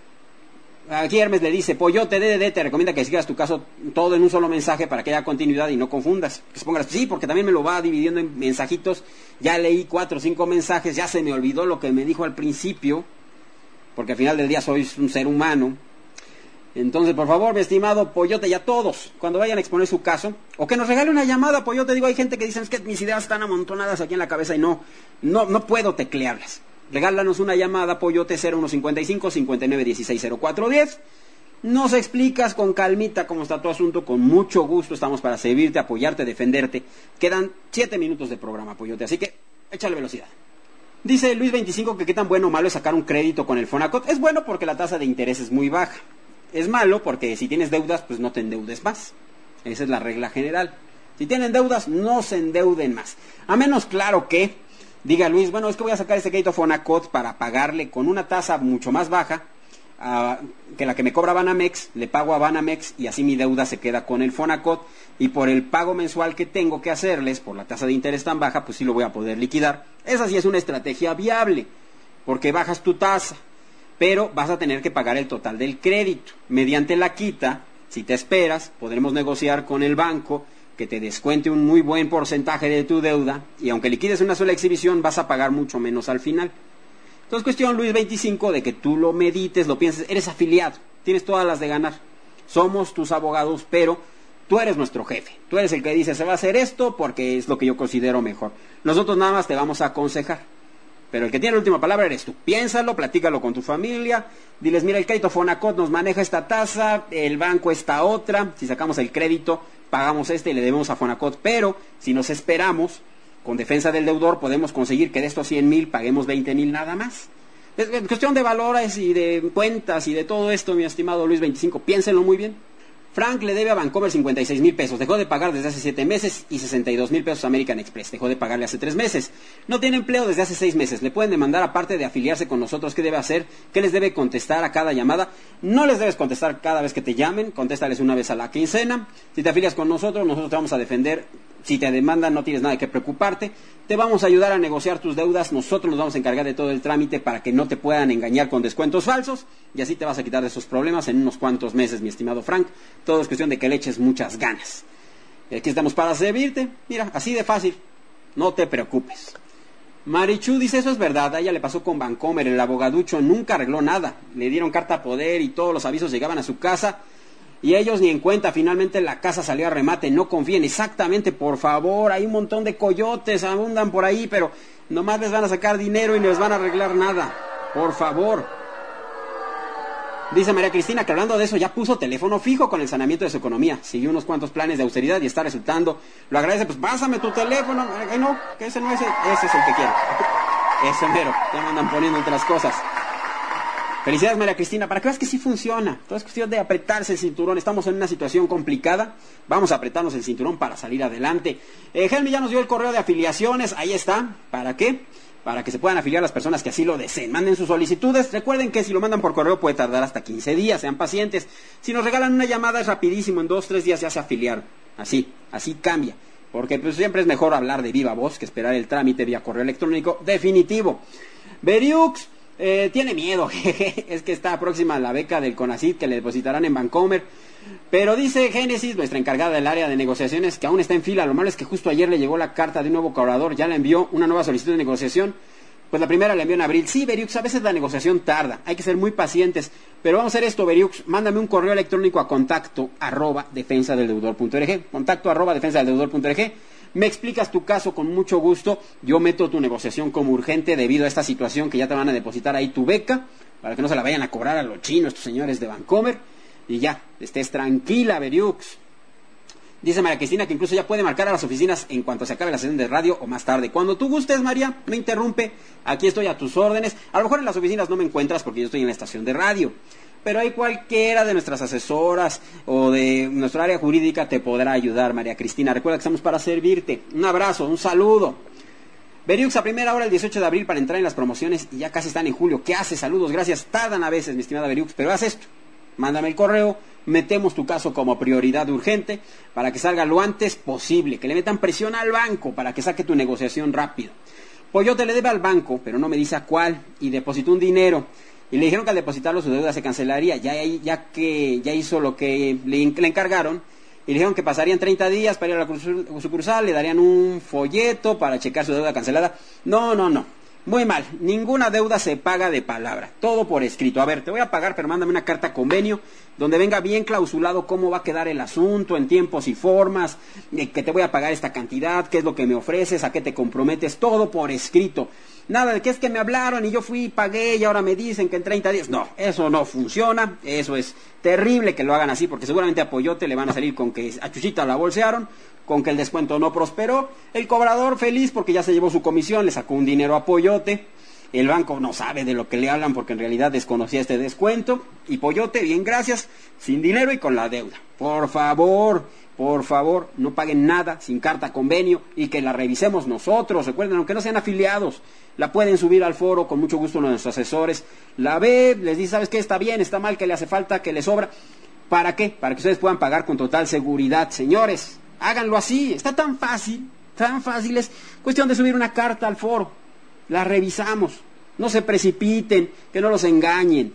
Aquí Hermes le dice, Pollote D D D te recomienda que sigas tu caso todo en un solo mensaje para que haya continuidad y no confundas. Que se pongas, sí, porque también me lo va dividiendo en mensajitos. Ya leí cuatro o cinco mensajes, ya se me olvidó lo que me dijo al principio, porque al final del día soy un ser humano. Entonces, por favor, mi estimado Pollote, y a todos, cuando vayan a exponer su caso, o que nos regale una llamada, Pollote, digo, hay gente que dice, es que mis ideas están amontonadas aquí en la cabeza y no, no, no puedo teclearlas. Regálanos una llamada, Pollote, cero uno cincuenta y cinco, cincuenta y nueve dieciséis cero cuatro diez. Nos explicas con calmita cómo está tu asunto, con mucho gusto estamos para servirte, apoyarte, defenderte. Quedan siete minutos de programa, Pollote, así que échale velocidad. Dice Luis veinticinco que qué tan bueno o malo es sacar un crédito con el Fonacot. Es bueno porque la tasa de interés es muy baja. Es malo porque si tienes deudas, pues no te endeudes más. Esa es la regla general. Si tienen deudas, no se endeuden más. A menos, claro, que diga Luis, bueno, es que voy a sacar este crédito Fonacot para pagarle con una tasa mucho más baja uh, que la que me cobra Banamex, le pago a Banamex y así mi deuda se queda con el Fonacot, y por el pago mensual que tengo que hacerles, por la tasa de interés tan baja, pues sí lo voy a poder liquidar. Esa sí es una estrategia viable, porque bajas tu tasa, pero vas a tener que pagar el total del crédito. Mediante la quita, si te esperas, podremos negociar con el banco que te descuente un muy buen porcentaje de tu deuda, y aunque liquides una sola exhibición, vas a pagar mucho menos al final. Entonces, cuestión, Luis veinticinco, de que tú lo medites, lo pienses. Eres afiliado, tienes todas las de ganar. Somos tus abogados, pero tú eres nuestro jefe. Tú eres el que dice, se va a hacer esto porque es lo que yo considero mejor. Nosotros nada más te vamos a aconsejar. Pero el que tiene la última palabra eres tú. Piénsalo, platícalo con tu familia. Diles, mira, el crédito Fonacot nos maneja esta tasa, el banco esta otra. Si sacamos el crédito, pagamos este y le debemos a Fonacot. Pero si nos esperamos, con defensa del deudor, podemos conseguir que de estos cien mil paguemos veinte mil nada más. Es cuestión de valores y de cuentas y de todo esto, mi estimado Luis veinticinco. Piénsenlo muy bien. Frank le debe a Bancomer cincuenta y seis mil pesos. Dejó de pagar desde hace siete meses, y sesenta y dos mil pesos a American Express. Dejó de pagarle hace tres meses. No tiene empleo desde hace seis meses. Le pueden demandar, aparte de afiliarse con nosotros. ¿Qué debe hacer? ¿Qué les debe contestar a cada llamada? No les debes contestar cada vez que te llamen. Contéstales una vez a la quincena. Si te afilias con nosotros, nosotros te vamos a defender Si te demandan, no tienes nada que preocuparte. Te vamos a ayudar a negociar tus deudas. Nosotros nos vamos a encargar de todo el trámite para que no te puedan engañar con descuentos falsos. Y así te vas a quitar de esos problemas en unos cuantos meses, mi estimado Frank. Todo es cuestión de que le eches muchas ganas. Y aquí estamos para servirte. Mira, así de fácil. No te preocupes. Marichu dice, eso es verdad, a ella le pasó con Bancomer, el abogaducho nunca arregló nada, le dieron carta a poder y todos los avisos llegaban a su casa y ellos ni en cuenta, finalmente la casa salió a remate, no confíen, exactamente, por favor, hay un montón de coyotes, abundan por ahí, pero nomás les van a sacar dinero y no les van a arreglar nada, por favor. Dice María Cristina que hablando de eso ya puso teléfono fijo con el saneamiento de su economía. Siguió unos cuantos planes de austeridad y está resultando. Lo agradece, pues pásame tu teléfono. Ay, no, que ese no es el, ese es el que quiero. Ese mero, ya me andan poniendo otras cosas. Felicidades María Cristina, para que veas que sí funciona. Todo es cuestión de apretarse el cinturón. Estamos en una situación complicada. Vamos a apretarnos el cinturón para salir adelante. Eh, Helmi ya nos dio el correo de afiliaciones. Ahí está. ¿Para qué? Para que se puedan afiliar las personas que así lo deseen. Manden sus solicitudes. Recuerden que si lo mandan por correo puede tardar hasta quince días. Sean pacientes. Si nos regalan una llamada es rapidísimo. En dos, tres días ya se afiliaron. Así, así cambia. Porque pues siempre es mejor hablar de viva voz que esperar el trámite vía correo electrónico definitivo. Beriux eh, tiene miedo. Es que está próxima a la beca del CONACYT que le depositarán en Bancomer. Pero dice Génesis, nuestra encargada del área de negociaciones, que aún está en fila. Lo malo es que justo ayer le llegó la carta de un nuevo cobrador, ya le envió una nueva solicitud de negociación. Pues la primera la envió en abril. Sí, Beriux, a veces la negociación tarda, hay que ser muy pacientes. Pero vamos a hacer esto, Beriux, mándame un correo electrónico a contacto arroba defensa del deudor punto org, contacto arroba defensa del deudor punto org. Me explicas tu caso con mucho gusto, yo meto tu negociación como urgente debido a esta situación que ya te van a depositar ahí tu beca, para que no se la vayan a cobrar a los chinos, estos señores de Bancomer. Y ya, estés tranquila, Beriux. Dice María Cristina que incluso ya puede marcar a las oficinas en cuanto se acabe la sesión de radio o más tarde. Cuando tú gustes, María, me interrumpe. Aquí estoy a tus órdenes. A lo mejor en las oficinas no me encuentras porque yo estoy en la estación de radio. Pero ahí cualquiera de nuestras asesoras o de nuestra área jurídica te podrá ayudar, María Cristina. Recuerda que estamos para servirte. Un abrazo, un saludo. Beriux a primera hora el dieciocho de abril para entrar en las promociones y ya casi están en julio. ¿Qué haces? Saludos, gracias. Tardan a veces, mi estimada Beriux, pero haz esto. Mándame el correo, metemos tu caso como prioridad urgente para que salga lo antes posible, que le metan presión al banco para que saque tu negociación rápido. Pollote le debe al banco, pero no me dice a cuál, y depositó un dinero, y le dijeron que al depositarlo su deuda se cancelaría, ya, ya que ya hizo lo que le, le encargaron, y le dijeron que pasarían treinta días para ir a la sucursal, le darían un folleto para checar su deuda cancelada. No, no, no. Muy mal, ninguna deuda se paga de palabra, todo por escrito. A ver, te voy a pagar, pero mándame una carta convenio donde venga bien clausulado cómo va a quedar el asunto en tiempos y formas, que te voy a pagar esta cantidad, qué es lo que me ofreces, a qué te comprometes, todo por escrito. Nada de que es que me hablaron y yo fui y pagué y ahora me dicen que en treinta días. No, eso no funciona, eso es terrible que lo hagan así, porque seguramente a Pollote le van a salir con que a Chuchita la bolsearon, con que el descuento no prosperó, el cobrador feliz porque ya se llevó su comisión, le sacó un dinero a Pollote, el banco no sabe de lo que le hablan porque en realidad desconocía este descuento, y Pollote, bien gracias, sin dinero y con la deuda. Por favor, por favor, no paguen nada sin carta convenio y que la revisemos nosotros. Recuerden, aunque no sean afiliados, la pueden subir al foro con mucho gusto nuestros asesores, la ve, les dice, ¿sabes qué? Está bien, está mal, que le hace falta, que le sobra. ¿Para qué? Para que ustedes puedan pagar con total seguridad, señores. Háganlo así, está tan fácil, tan fácil, es cuestión de subir una carta al foro, la revisamos, no se precipiten, que no los engañen.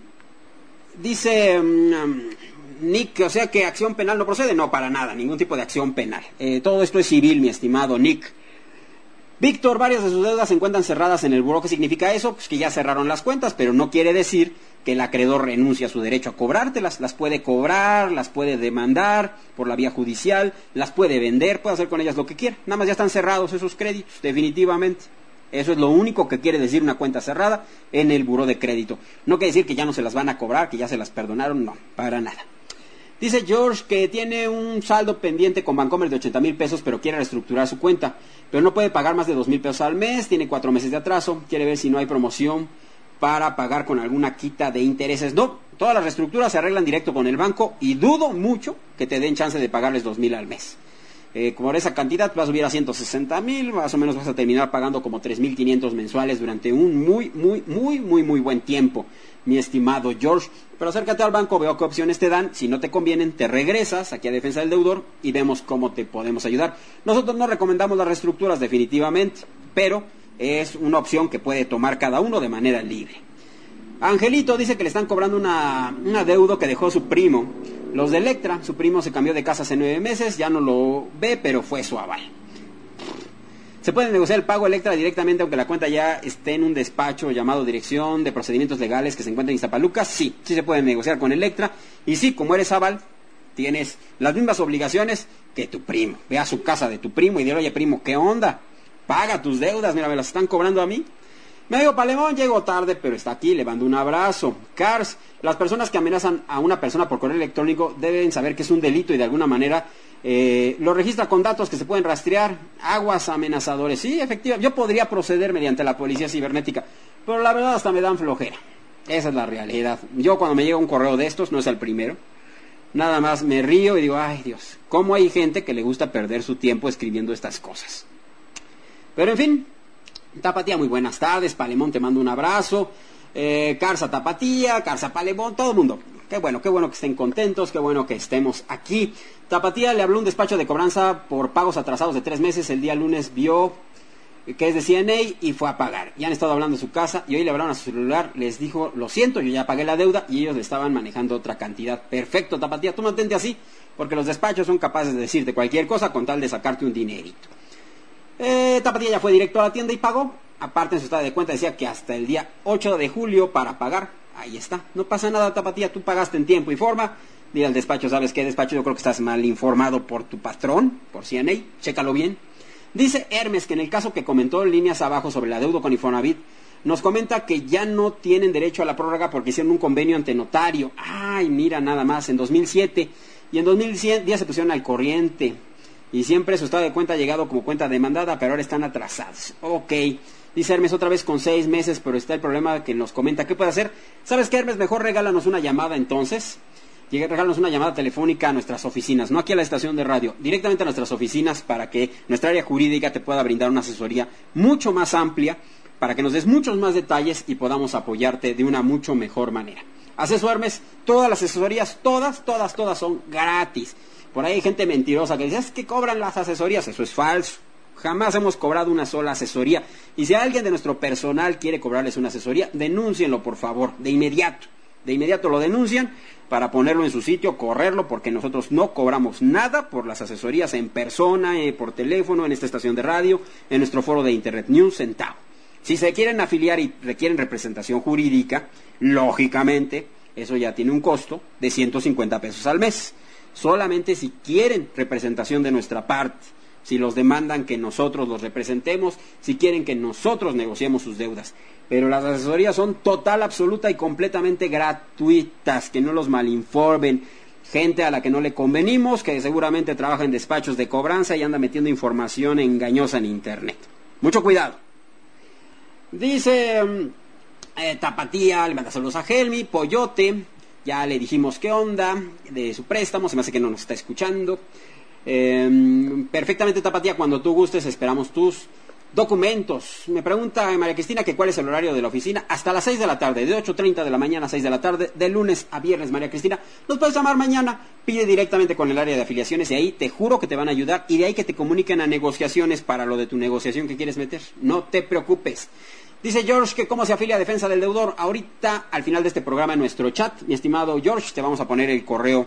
Dice um, Nick, o sea que acción penal no procede, no, para nada, ningún tipo de acción penal, eh, todo esto es civil, mi estimado Nick. Víctor, varias de sus deudas se encuentran cerradas en el buró. ¿Qué significa eso? Pues que ya cerraron las cuentas, pero no quiere decir que el acreedor renuncia a su derecho a cobrártelas. Las puede cobrar, las puede demandar por la vía judicial, las puede vender, puede hacer con ellas lo que quiera. Nada más ya están cerrados esos créditos, definitivamente. Eso es lo único que quiere decir una cuenta cerrada en el buró de crédito. No quiere decir que ya no se las van a cobrar, que ya se las perdonaron, no, para nada. Dice George que tiene un saldo pendiente con Bancomer de ochenta mil pesos, pero quiere reestructurar su cuenta. Pero no puede pagar más de dos mil pesos al mes, tiene cuatro meses de atraso, quiere ver si no hay promoción para pagar con alguna quita de intereses. No, todas las reestructuras se arreglan directo con el banco y dudo mucho que te den chance de pagarles dos mil al mes. Eh, por esa cantidad vas a subir a ciento sesenta mil, más o menos vas a terminar pagando como tres mil quinientos mensuales durante un muy, muy, muy, muy, muy buen tiempo, mi estimado George. Pero acércate al banco, veo qué opciones te dan, si no te convienen, te regresas aquí a Defensa del Deudor y vemos cómo te podemos ayudar. Nosotros no recomendamos las reestructuras definitivamente, pero es una opción que puede tomar cada uno de manera libre. Angelito dice que le están cobrando una, un adeudo que dejó su primo. Los de Electra, su primo se cambió de casa hace nueve meses, ya no lo ve, pero fue su aval. ¿Se puede negociar el pago Electra directamente aunque la cuenta ya esté en un despacho llamado Dirección de Procedimientos Legales que se encuentra en Iztapaluca? Sí, sí se puede negociar con Electra. Y sí, como eres aval, tienes las mismas obligaciones que tu primo. Ve a su casa de tu primo y dile, oye primo, ¿qué onda? Paga tus deudas, mira, me las están cobrando a mí. Me digo, Palemón, llego tarde, pero está aquí, le mando un abrazo. Cars, las personas que amenazan a una persona por correo electrónico deben saber que es un delito y de alguna manera eh, lo registra con datos que se pueden rastrear. Aguas amenazadores, sí, efectivamente, yo podría proceder mediante la policía cibernética, pero la verdad hasta me dan flojera. Esa es la realidad. Yo cuando me llega un correo de estos, no es el primero, nada más me río y digo, ay Dios, ¿cómo hay gente que le gusta perder su tiempo escribiendo estas cosas? Pero en fin, Tapatía, muy buenas tardes. Palemón, te mando un abrazo. eh, Carza Tapatía, Carza Palemón, todo el mundo. Qué bueno, qué bueno que estén contentos, qué bueno que estemos aquí. Tapatía le habló un despacho de cobranza por pagos atrasados de tres meses. El día lunes vio que es de C N A y fue a pagar. Ya han estado hablando de su casa y hoy le hablaron a su celular. Les dijo, lo siento, yo ya pagué la deuda, y ellos le estaban manejando otra cantidad. Perfecto, Tapatía, tú mantente así, porque los despachos son capaces de decirte cualquier cosa con tal de sacarte un dinerito. Eh, Tapatía ya fue directo a la tienda y pagó. Aparte en su estado de cuenta decía que hasta el día ocho de julio para pagar. Ahí está, no pasa nada, Tapatía, tú pagaste en tiempo y forma. Dile al despacho, ¿sabes qué despacho? Yo creo que estás mal informado por tu patrón, por C N A, chécalo bien. Dice Hermes que en el caso que comentó en líneas abajo sobre la deuda con Infonavit, nos comenta que ya no tienen derecho a la prórroga porque hicieron un convenio ante notario. Ay, mira nada más, en dos mil siete y en dos mil diez se pusieron al corriente. Y siempre su estado de cuenta ha llegado como cuenta demandada, pero ahora están atrasados. Ok, dice Hermes otra vez con seis meses, pero está el problema que nos comenta. ¿Qué puede hacer? ¿Sabes qué, Hermes? Mejor regálanos una llamada entonces. Regálanos una llamada telefónica a nuestras oficinas, no aquí a la estación de radio, directamente a nuestras oficinas para que nuestra área jurídica te pueda brindar una asesoría mucho más amplia, para que nos des muchos más detalles y podamos apoyarte de una mucho mejor manera. Haz eso, Hermes, todas las asesorías, todas, todas, todas son gratis. Por ahí hay gente mentirosa que dice, es que cobran las asesorías. Eso es falso. Jamás hemos cobrado una sola asesoría. Y si alguien de nuestro personal quiere cobrarles una asesoría, denúncienlo, por favor, de inmediato. De inmediato lo denuncian para ponerlo en su sitio, correrlo, porque nosotros no cobramos nada por las asesorías en persona, eh, por teléfono, en esta estación de radio, en nuestro foro de Internet News, centavo. Si se quieren afiliar y requieren representación jurídica, lógicamente, eso ya tiene un costo de ciento cincuenta pesos al mes. Solamente si quieren representación de nuestra parte, si los demandan que nosotros los representemos, si quieren que nosotros negociemos sus deudas. Pero las asesorías son total, absoluta y completamente gratuitas, que no los malinformen. Gente a la que no le convenimos, que seguramente trabaja en despachos de cobranza y anda metiendo información engañosa en internet. Mucho cuidado. Dice eh, Tapatía, le manda saludos a Helmi, Pollote. Ya le dijimos qué onda de su préstamo, se me hace que no nos está escuchando. Eh, perfectamente, Tapatía, cuando tú gustes esperamos tus documentos. Me pregunta María Cristina que cuál es el horario de la oficina. Hasta las seis de la tarde, de ocho treinta de la mañana a seis de la tarde, de lunes a viernes, María Cristina. Nos puedes llamar mañana, pide directamente con el área de afiliaciones y ahí te juro que te van a ayudar, y de ahí que te comuniquen a negociaciones para lo de tu negociación que quieres meter. No te preocupes. Dice George que cómo se afilia a Defensa del Deudor. Ahorita, al final de este programa, en nuestro chat, mi estimado George, te vamos a poner el correo.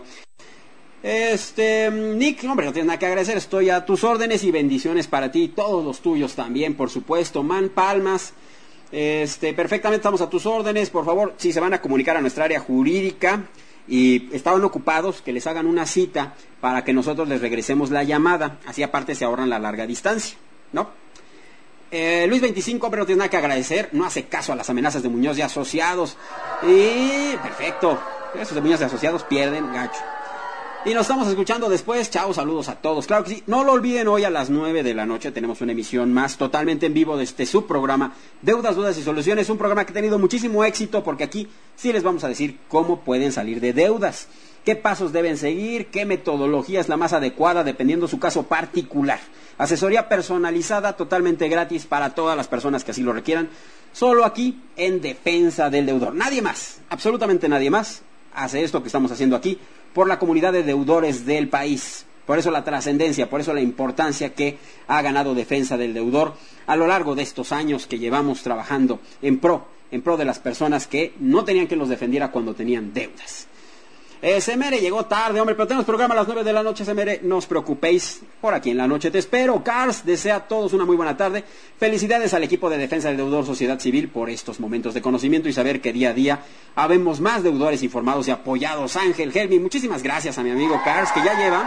Este, Nick, hombre, no tienes nada que agradecer, estoy a tus órdenes y bendiciones para ti, todos los tuyos también, por supuesto. Man Palmas, este, perfectamente estamos a tus órdenes, por favor, si se van a comunicar a nuestra área jurídica y estaban ocupados, que les hagan una cita para que nosotros les regresemos la llamada, así aparte se ahorran la larga distancia, ¿no? Eh, Luis veinticinco, pero no tienes nada que agradecer, no hace caso a las amenazas de Muñoz y Asociados. Y perfecto, esos de Muñoz y Asociados pierden gacho. Y nos estamos escuchando después. Chao, saludos a todos. Claro que sí. No lo olviden, hoy a las nueve de la noche tenemos una emisión más totalmente en vivo de este subprograma Deudas, Dudas y Soluciones. Un programa que ha tenido muchísimo éxito porque aquí sí les vamos a decir cómo pueden salir de deudas, qué pasos deben seguir, qué metodología es la más adecuada dependiendo su caso particular. Asesoría personalizada totalmente gratis para todas las personas que así lo requieran. Solo aquí en Defensa del Deudor. Nadie más, absolutamente nadie más hace esto que estamos haciendo aquí por la comunidad de deudores del país. Por eso la trascendencia, por eso la importancia que ha ganado Defensa del Deudor a lo largo de estos años que llevamos trabajando en pro, en pro de las personas que no tenían que los defendiera cuando tenían deudas. Eh, Semere llegó tarde, hombre, pero tenemos programa a las nueve de la noche, Semere, no os preocupéis, por aquí en la noche te espero. Cars desea a todos una muy buena tarde. Felicidades al equipo de Defensa del Deudor Sociedad Civil por estos momentos de conocimiento y saber que día a día habemos más deudores informados y apoyados. Ángel Helmi, muchísimas gracias a mi amigo Cars, que ya lleva...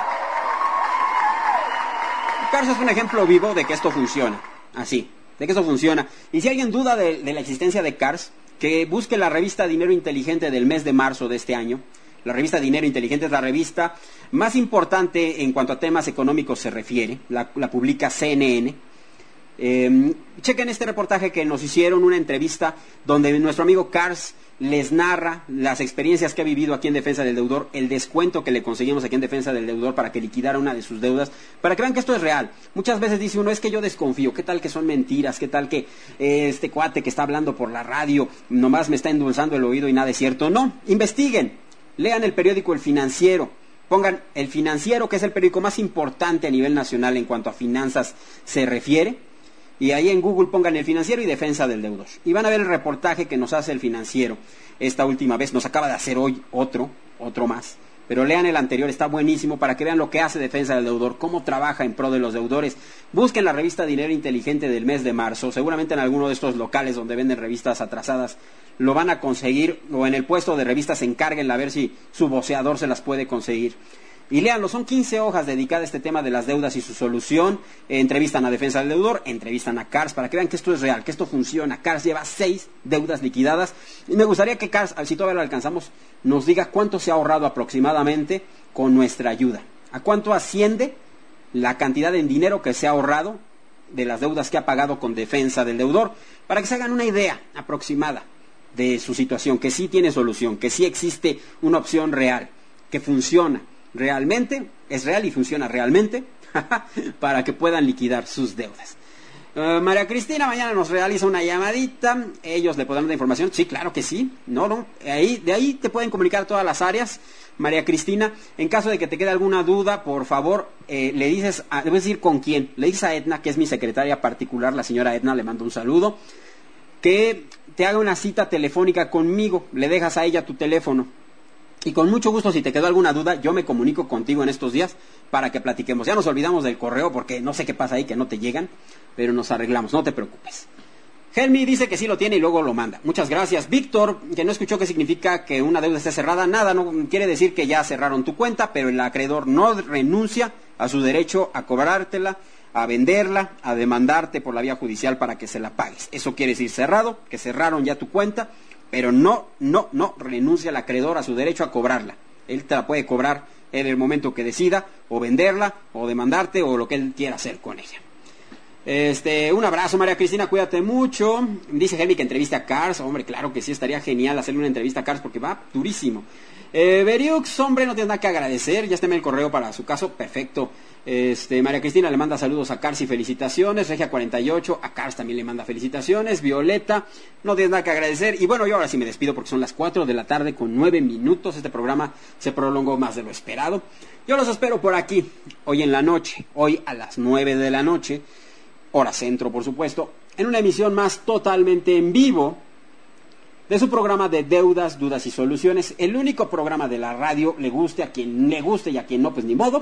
Cars es un ejemplo vivo de que esto funciona, así, de que esto funciona. Y si alguien duda de, de la existencia de Cars, que busque la revista Dinero Inteligente del mes de marzo de este año. La revista Dinero Inteligente es la revista más importante en cuanto a temas económicos se refiere. La, la publica C N N. Eh, chequen este reportaje que nos hicieron, una entrevista donde nuestro amigo Cars les narra las experiencias que ha vivido aquí en Defensa del Deudor, el descuento que le conseguimos aquí en Defensa del Deudor para que liquidara una de sus deudas, para que vean que esto es real. Muchas veces dice uno, es que yo desconfío, ¿qué tal que son mentiras? ¿Qué tal que eh, este cuate que está hablando por la radio nomás me está endulzando el oído y nada es cierto? No, investiguen. Lean el periódico El Financiero, pongan El Financiero, que es el periódico más importante a nivel nacional en cuanto a finanzas se refiere, y ahí en Google pongan El Financiero y Defensa del Deudor. Y van a ver el reportaje que nos hace El Financiero esta última vez, nos acaba de hacer hoy otro, otro más. Pero lean el anterior, está buenísimo para que vean lo que hace Defensa del Deudor, cómo trabaja en pro de los deudores. Busquen la revista Dinero Inteligente del mes de marzo, seguramente en alguno de estos locales donde venden revistas atrasadas lo van a conseguir, o en el puesto de revistas encárguenla a ver si su voceador se las puede conseguir. Y léanlo, son quince hojas dedicadas a este tema de las deudas y su solución. Eh, entrevistan a Defensa del Deudor, entrevistan a Cars para que vean que esto es real, que esto funciona. Cars lleva seis deudas liquidadas y me gustaría que Cars, si todavía lo alcanzamos, nos diga cuánto se ha ahorrado aproximadamente con nuestra ayuda. ¿A cuánto asciende la cantidad en dinero que se ha ahorrado de las deudas que ha pagado con Defensa del Deudor? Para que se hagan una idea aproximada de su situación, que sí tiene solución, que sí existe una opción real, que funciona realmente, es real y funciona realmente, para que puedan liquidar sus deudas. Uh, María Cristina mañana nos realiza una llamadita, ellos le podrán dar información, sí, claro que sí, no, no, ahí, de ahí te pueden comunicar todas las áreas, María Cristina. En caso de que te quede alguna duda, por favor, eh, le dices, a, debes decir con quién, le dices a Edna, que es mi secretaria particular, la señora Edna, le mando un saludo, que te haga una cita telefónica conmigo, le dejas a ella tu teléfono. Y con mucho gusto, si te quedó alguna duda, yo me comunico contigo en estos días para que platiquemos. Ya nos olvidamos del correo porque no sé qué pasa ahí, que no te llegan, pero nos arreglamos, no te preocupes. Helmi dice que sí lo tiene y luego lo manda. Muchas gracias. Víctor, que no escuchó qué significa que una deuda esté cerrada. Nada, no quiere decir que ya cerraron tu cuenta, pero el acreedor no renuncia a su derecho a cobrártela, a venderla, a demandarte por la vía judicial para que se la pagues. Eso quiere decir cerrado, que cerraron ya tu cuenta, pero no, no, no renuncia el acreedor a su derecho a cobrarla. Él te la puede cobrar en el momento que decida, o venderla, o demandarte, o lo que él quiera hacer con ella. Este, un abrazo, María Cristina, cuídate mucho. Dice Helmi que entreviste a Cars. Hombre, claro que sí, estaría genial hacerle una entrevista a Cars porque va durísimo. Eh, Beriux, hombre, no tienes nada que agradecer. Ya está en el correo para su caso, perfecto. Este, María Cristina le manda saludos a Cars y felicitaciones. Regia cuarenta y ocho, a Cars también le manda felicitaciones. Violeta, no tienes nada que agradecer. Y bueno, yo ahora sí me despido porque son las cuatro de la tarde con nueve minutos. Este programa se prolongó más de lo esperado. Yo los espero por aquí, hoy en la noche, hoy a las nueve de la noche, hora centro, por supuesto, en una emisión más totalmente en vivo de su programa de Deudas, Dudas y Soluciones, el único programa de la radio, le guste a quien le guste y a quien no, pues ni modo,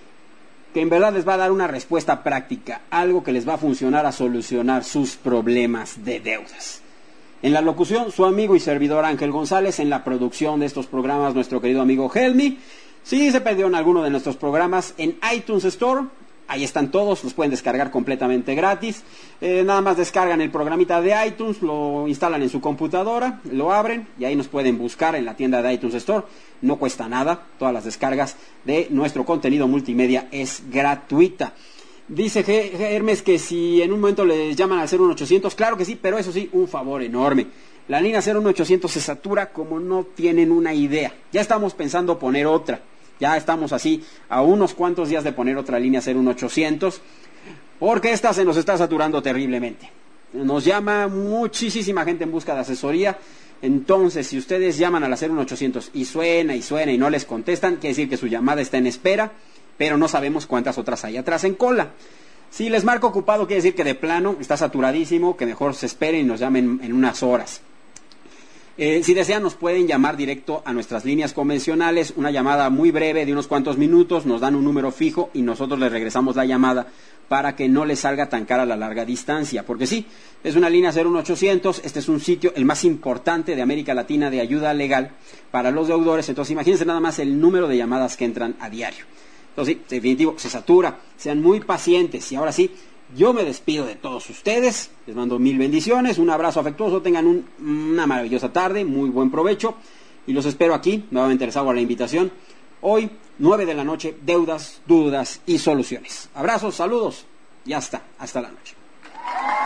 que en verdad les va a dar una respuesta práctica, algo que les va a funcionar a solucionar sus problemas de deudas. En la locución, su amigo y servidor Ángel González, en la producción de estos programas, nuestro querido amigo Helmi. Si se perdió en alguno de nuestros programas, en iTunes Store, ahí están todos, los pueden descargar completamente gratis. Eh, nada más descargan el programita de iTunes, lo instalan en su computadora, lo abren y ahí nos pueden buscar en la tienda de iTunes Store. No cuesta nada, todas las descargas de nuestro contenido multimedia es gratuita. Dice G. Hermes que si en un momento les llaman al cero uno ochocientos, claro que sí, pero eso sí, un favor enorme. La línea cero uno ochocientos se satura como no tienen una idea. Ya estamos pensando poner otra. Ya estamos así a unos cuantos días de poner otra línea cero uno ochocientos, porque esta se nos está saturando terriblemente. Nos llama muchísima gente en busca de asesoría. Entonces, si ustedes llaman a la cero uno ochocientos y suena y suena y no les contestan, quiere decir que su llamada está en espera, pero no sabemos cuántas otras hay atrás en cola. Si les marca ocupado, quiere decir que de plano está saturadísimo, que mejor se esperen y nos llamen en unas horas. Eh, si desean, nos pueden llamar directo a nuestras líneas convencionales, una llamada muy breve de unos cuantos minutos, nos dan un número fijo y nosotros les regresamos la llamada para que no les salga tan cara la larga distancia, porque sí, es una línea cero uno ochocientos, este es un sitio el más importante de América Latina de ayuda legal para los deudores, entonces imagínense nada más el número de llamadas que entran a diario. Entonces sí, definitivo, se satura, sean muy pacientes y ahora sí, yo me despido de todos ustedes, les mando mil bendiciones, un abrazo afectuoso, tengan un, una maravillosa tarde, muy buen provecho y los espero aquí, nuevamente les hago la invitación, hoy nueve de la noche, deudas, dudas y soluciones. Abrazos, saludos y hasta, hasta la noche.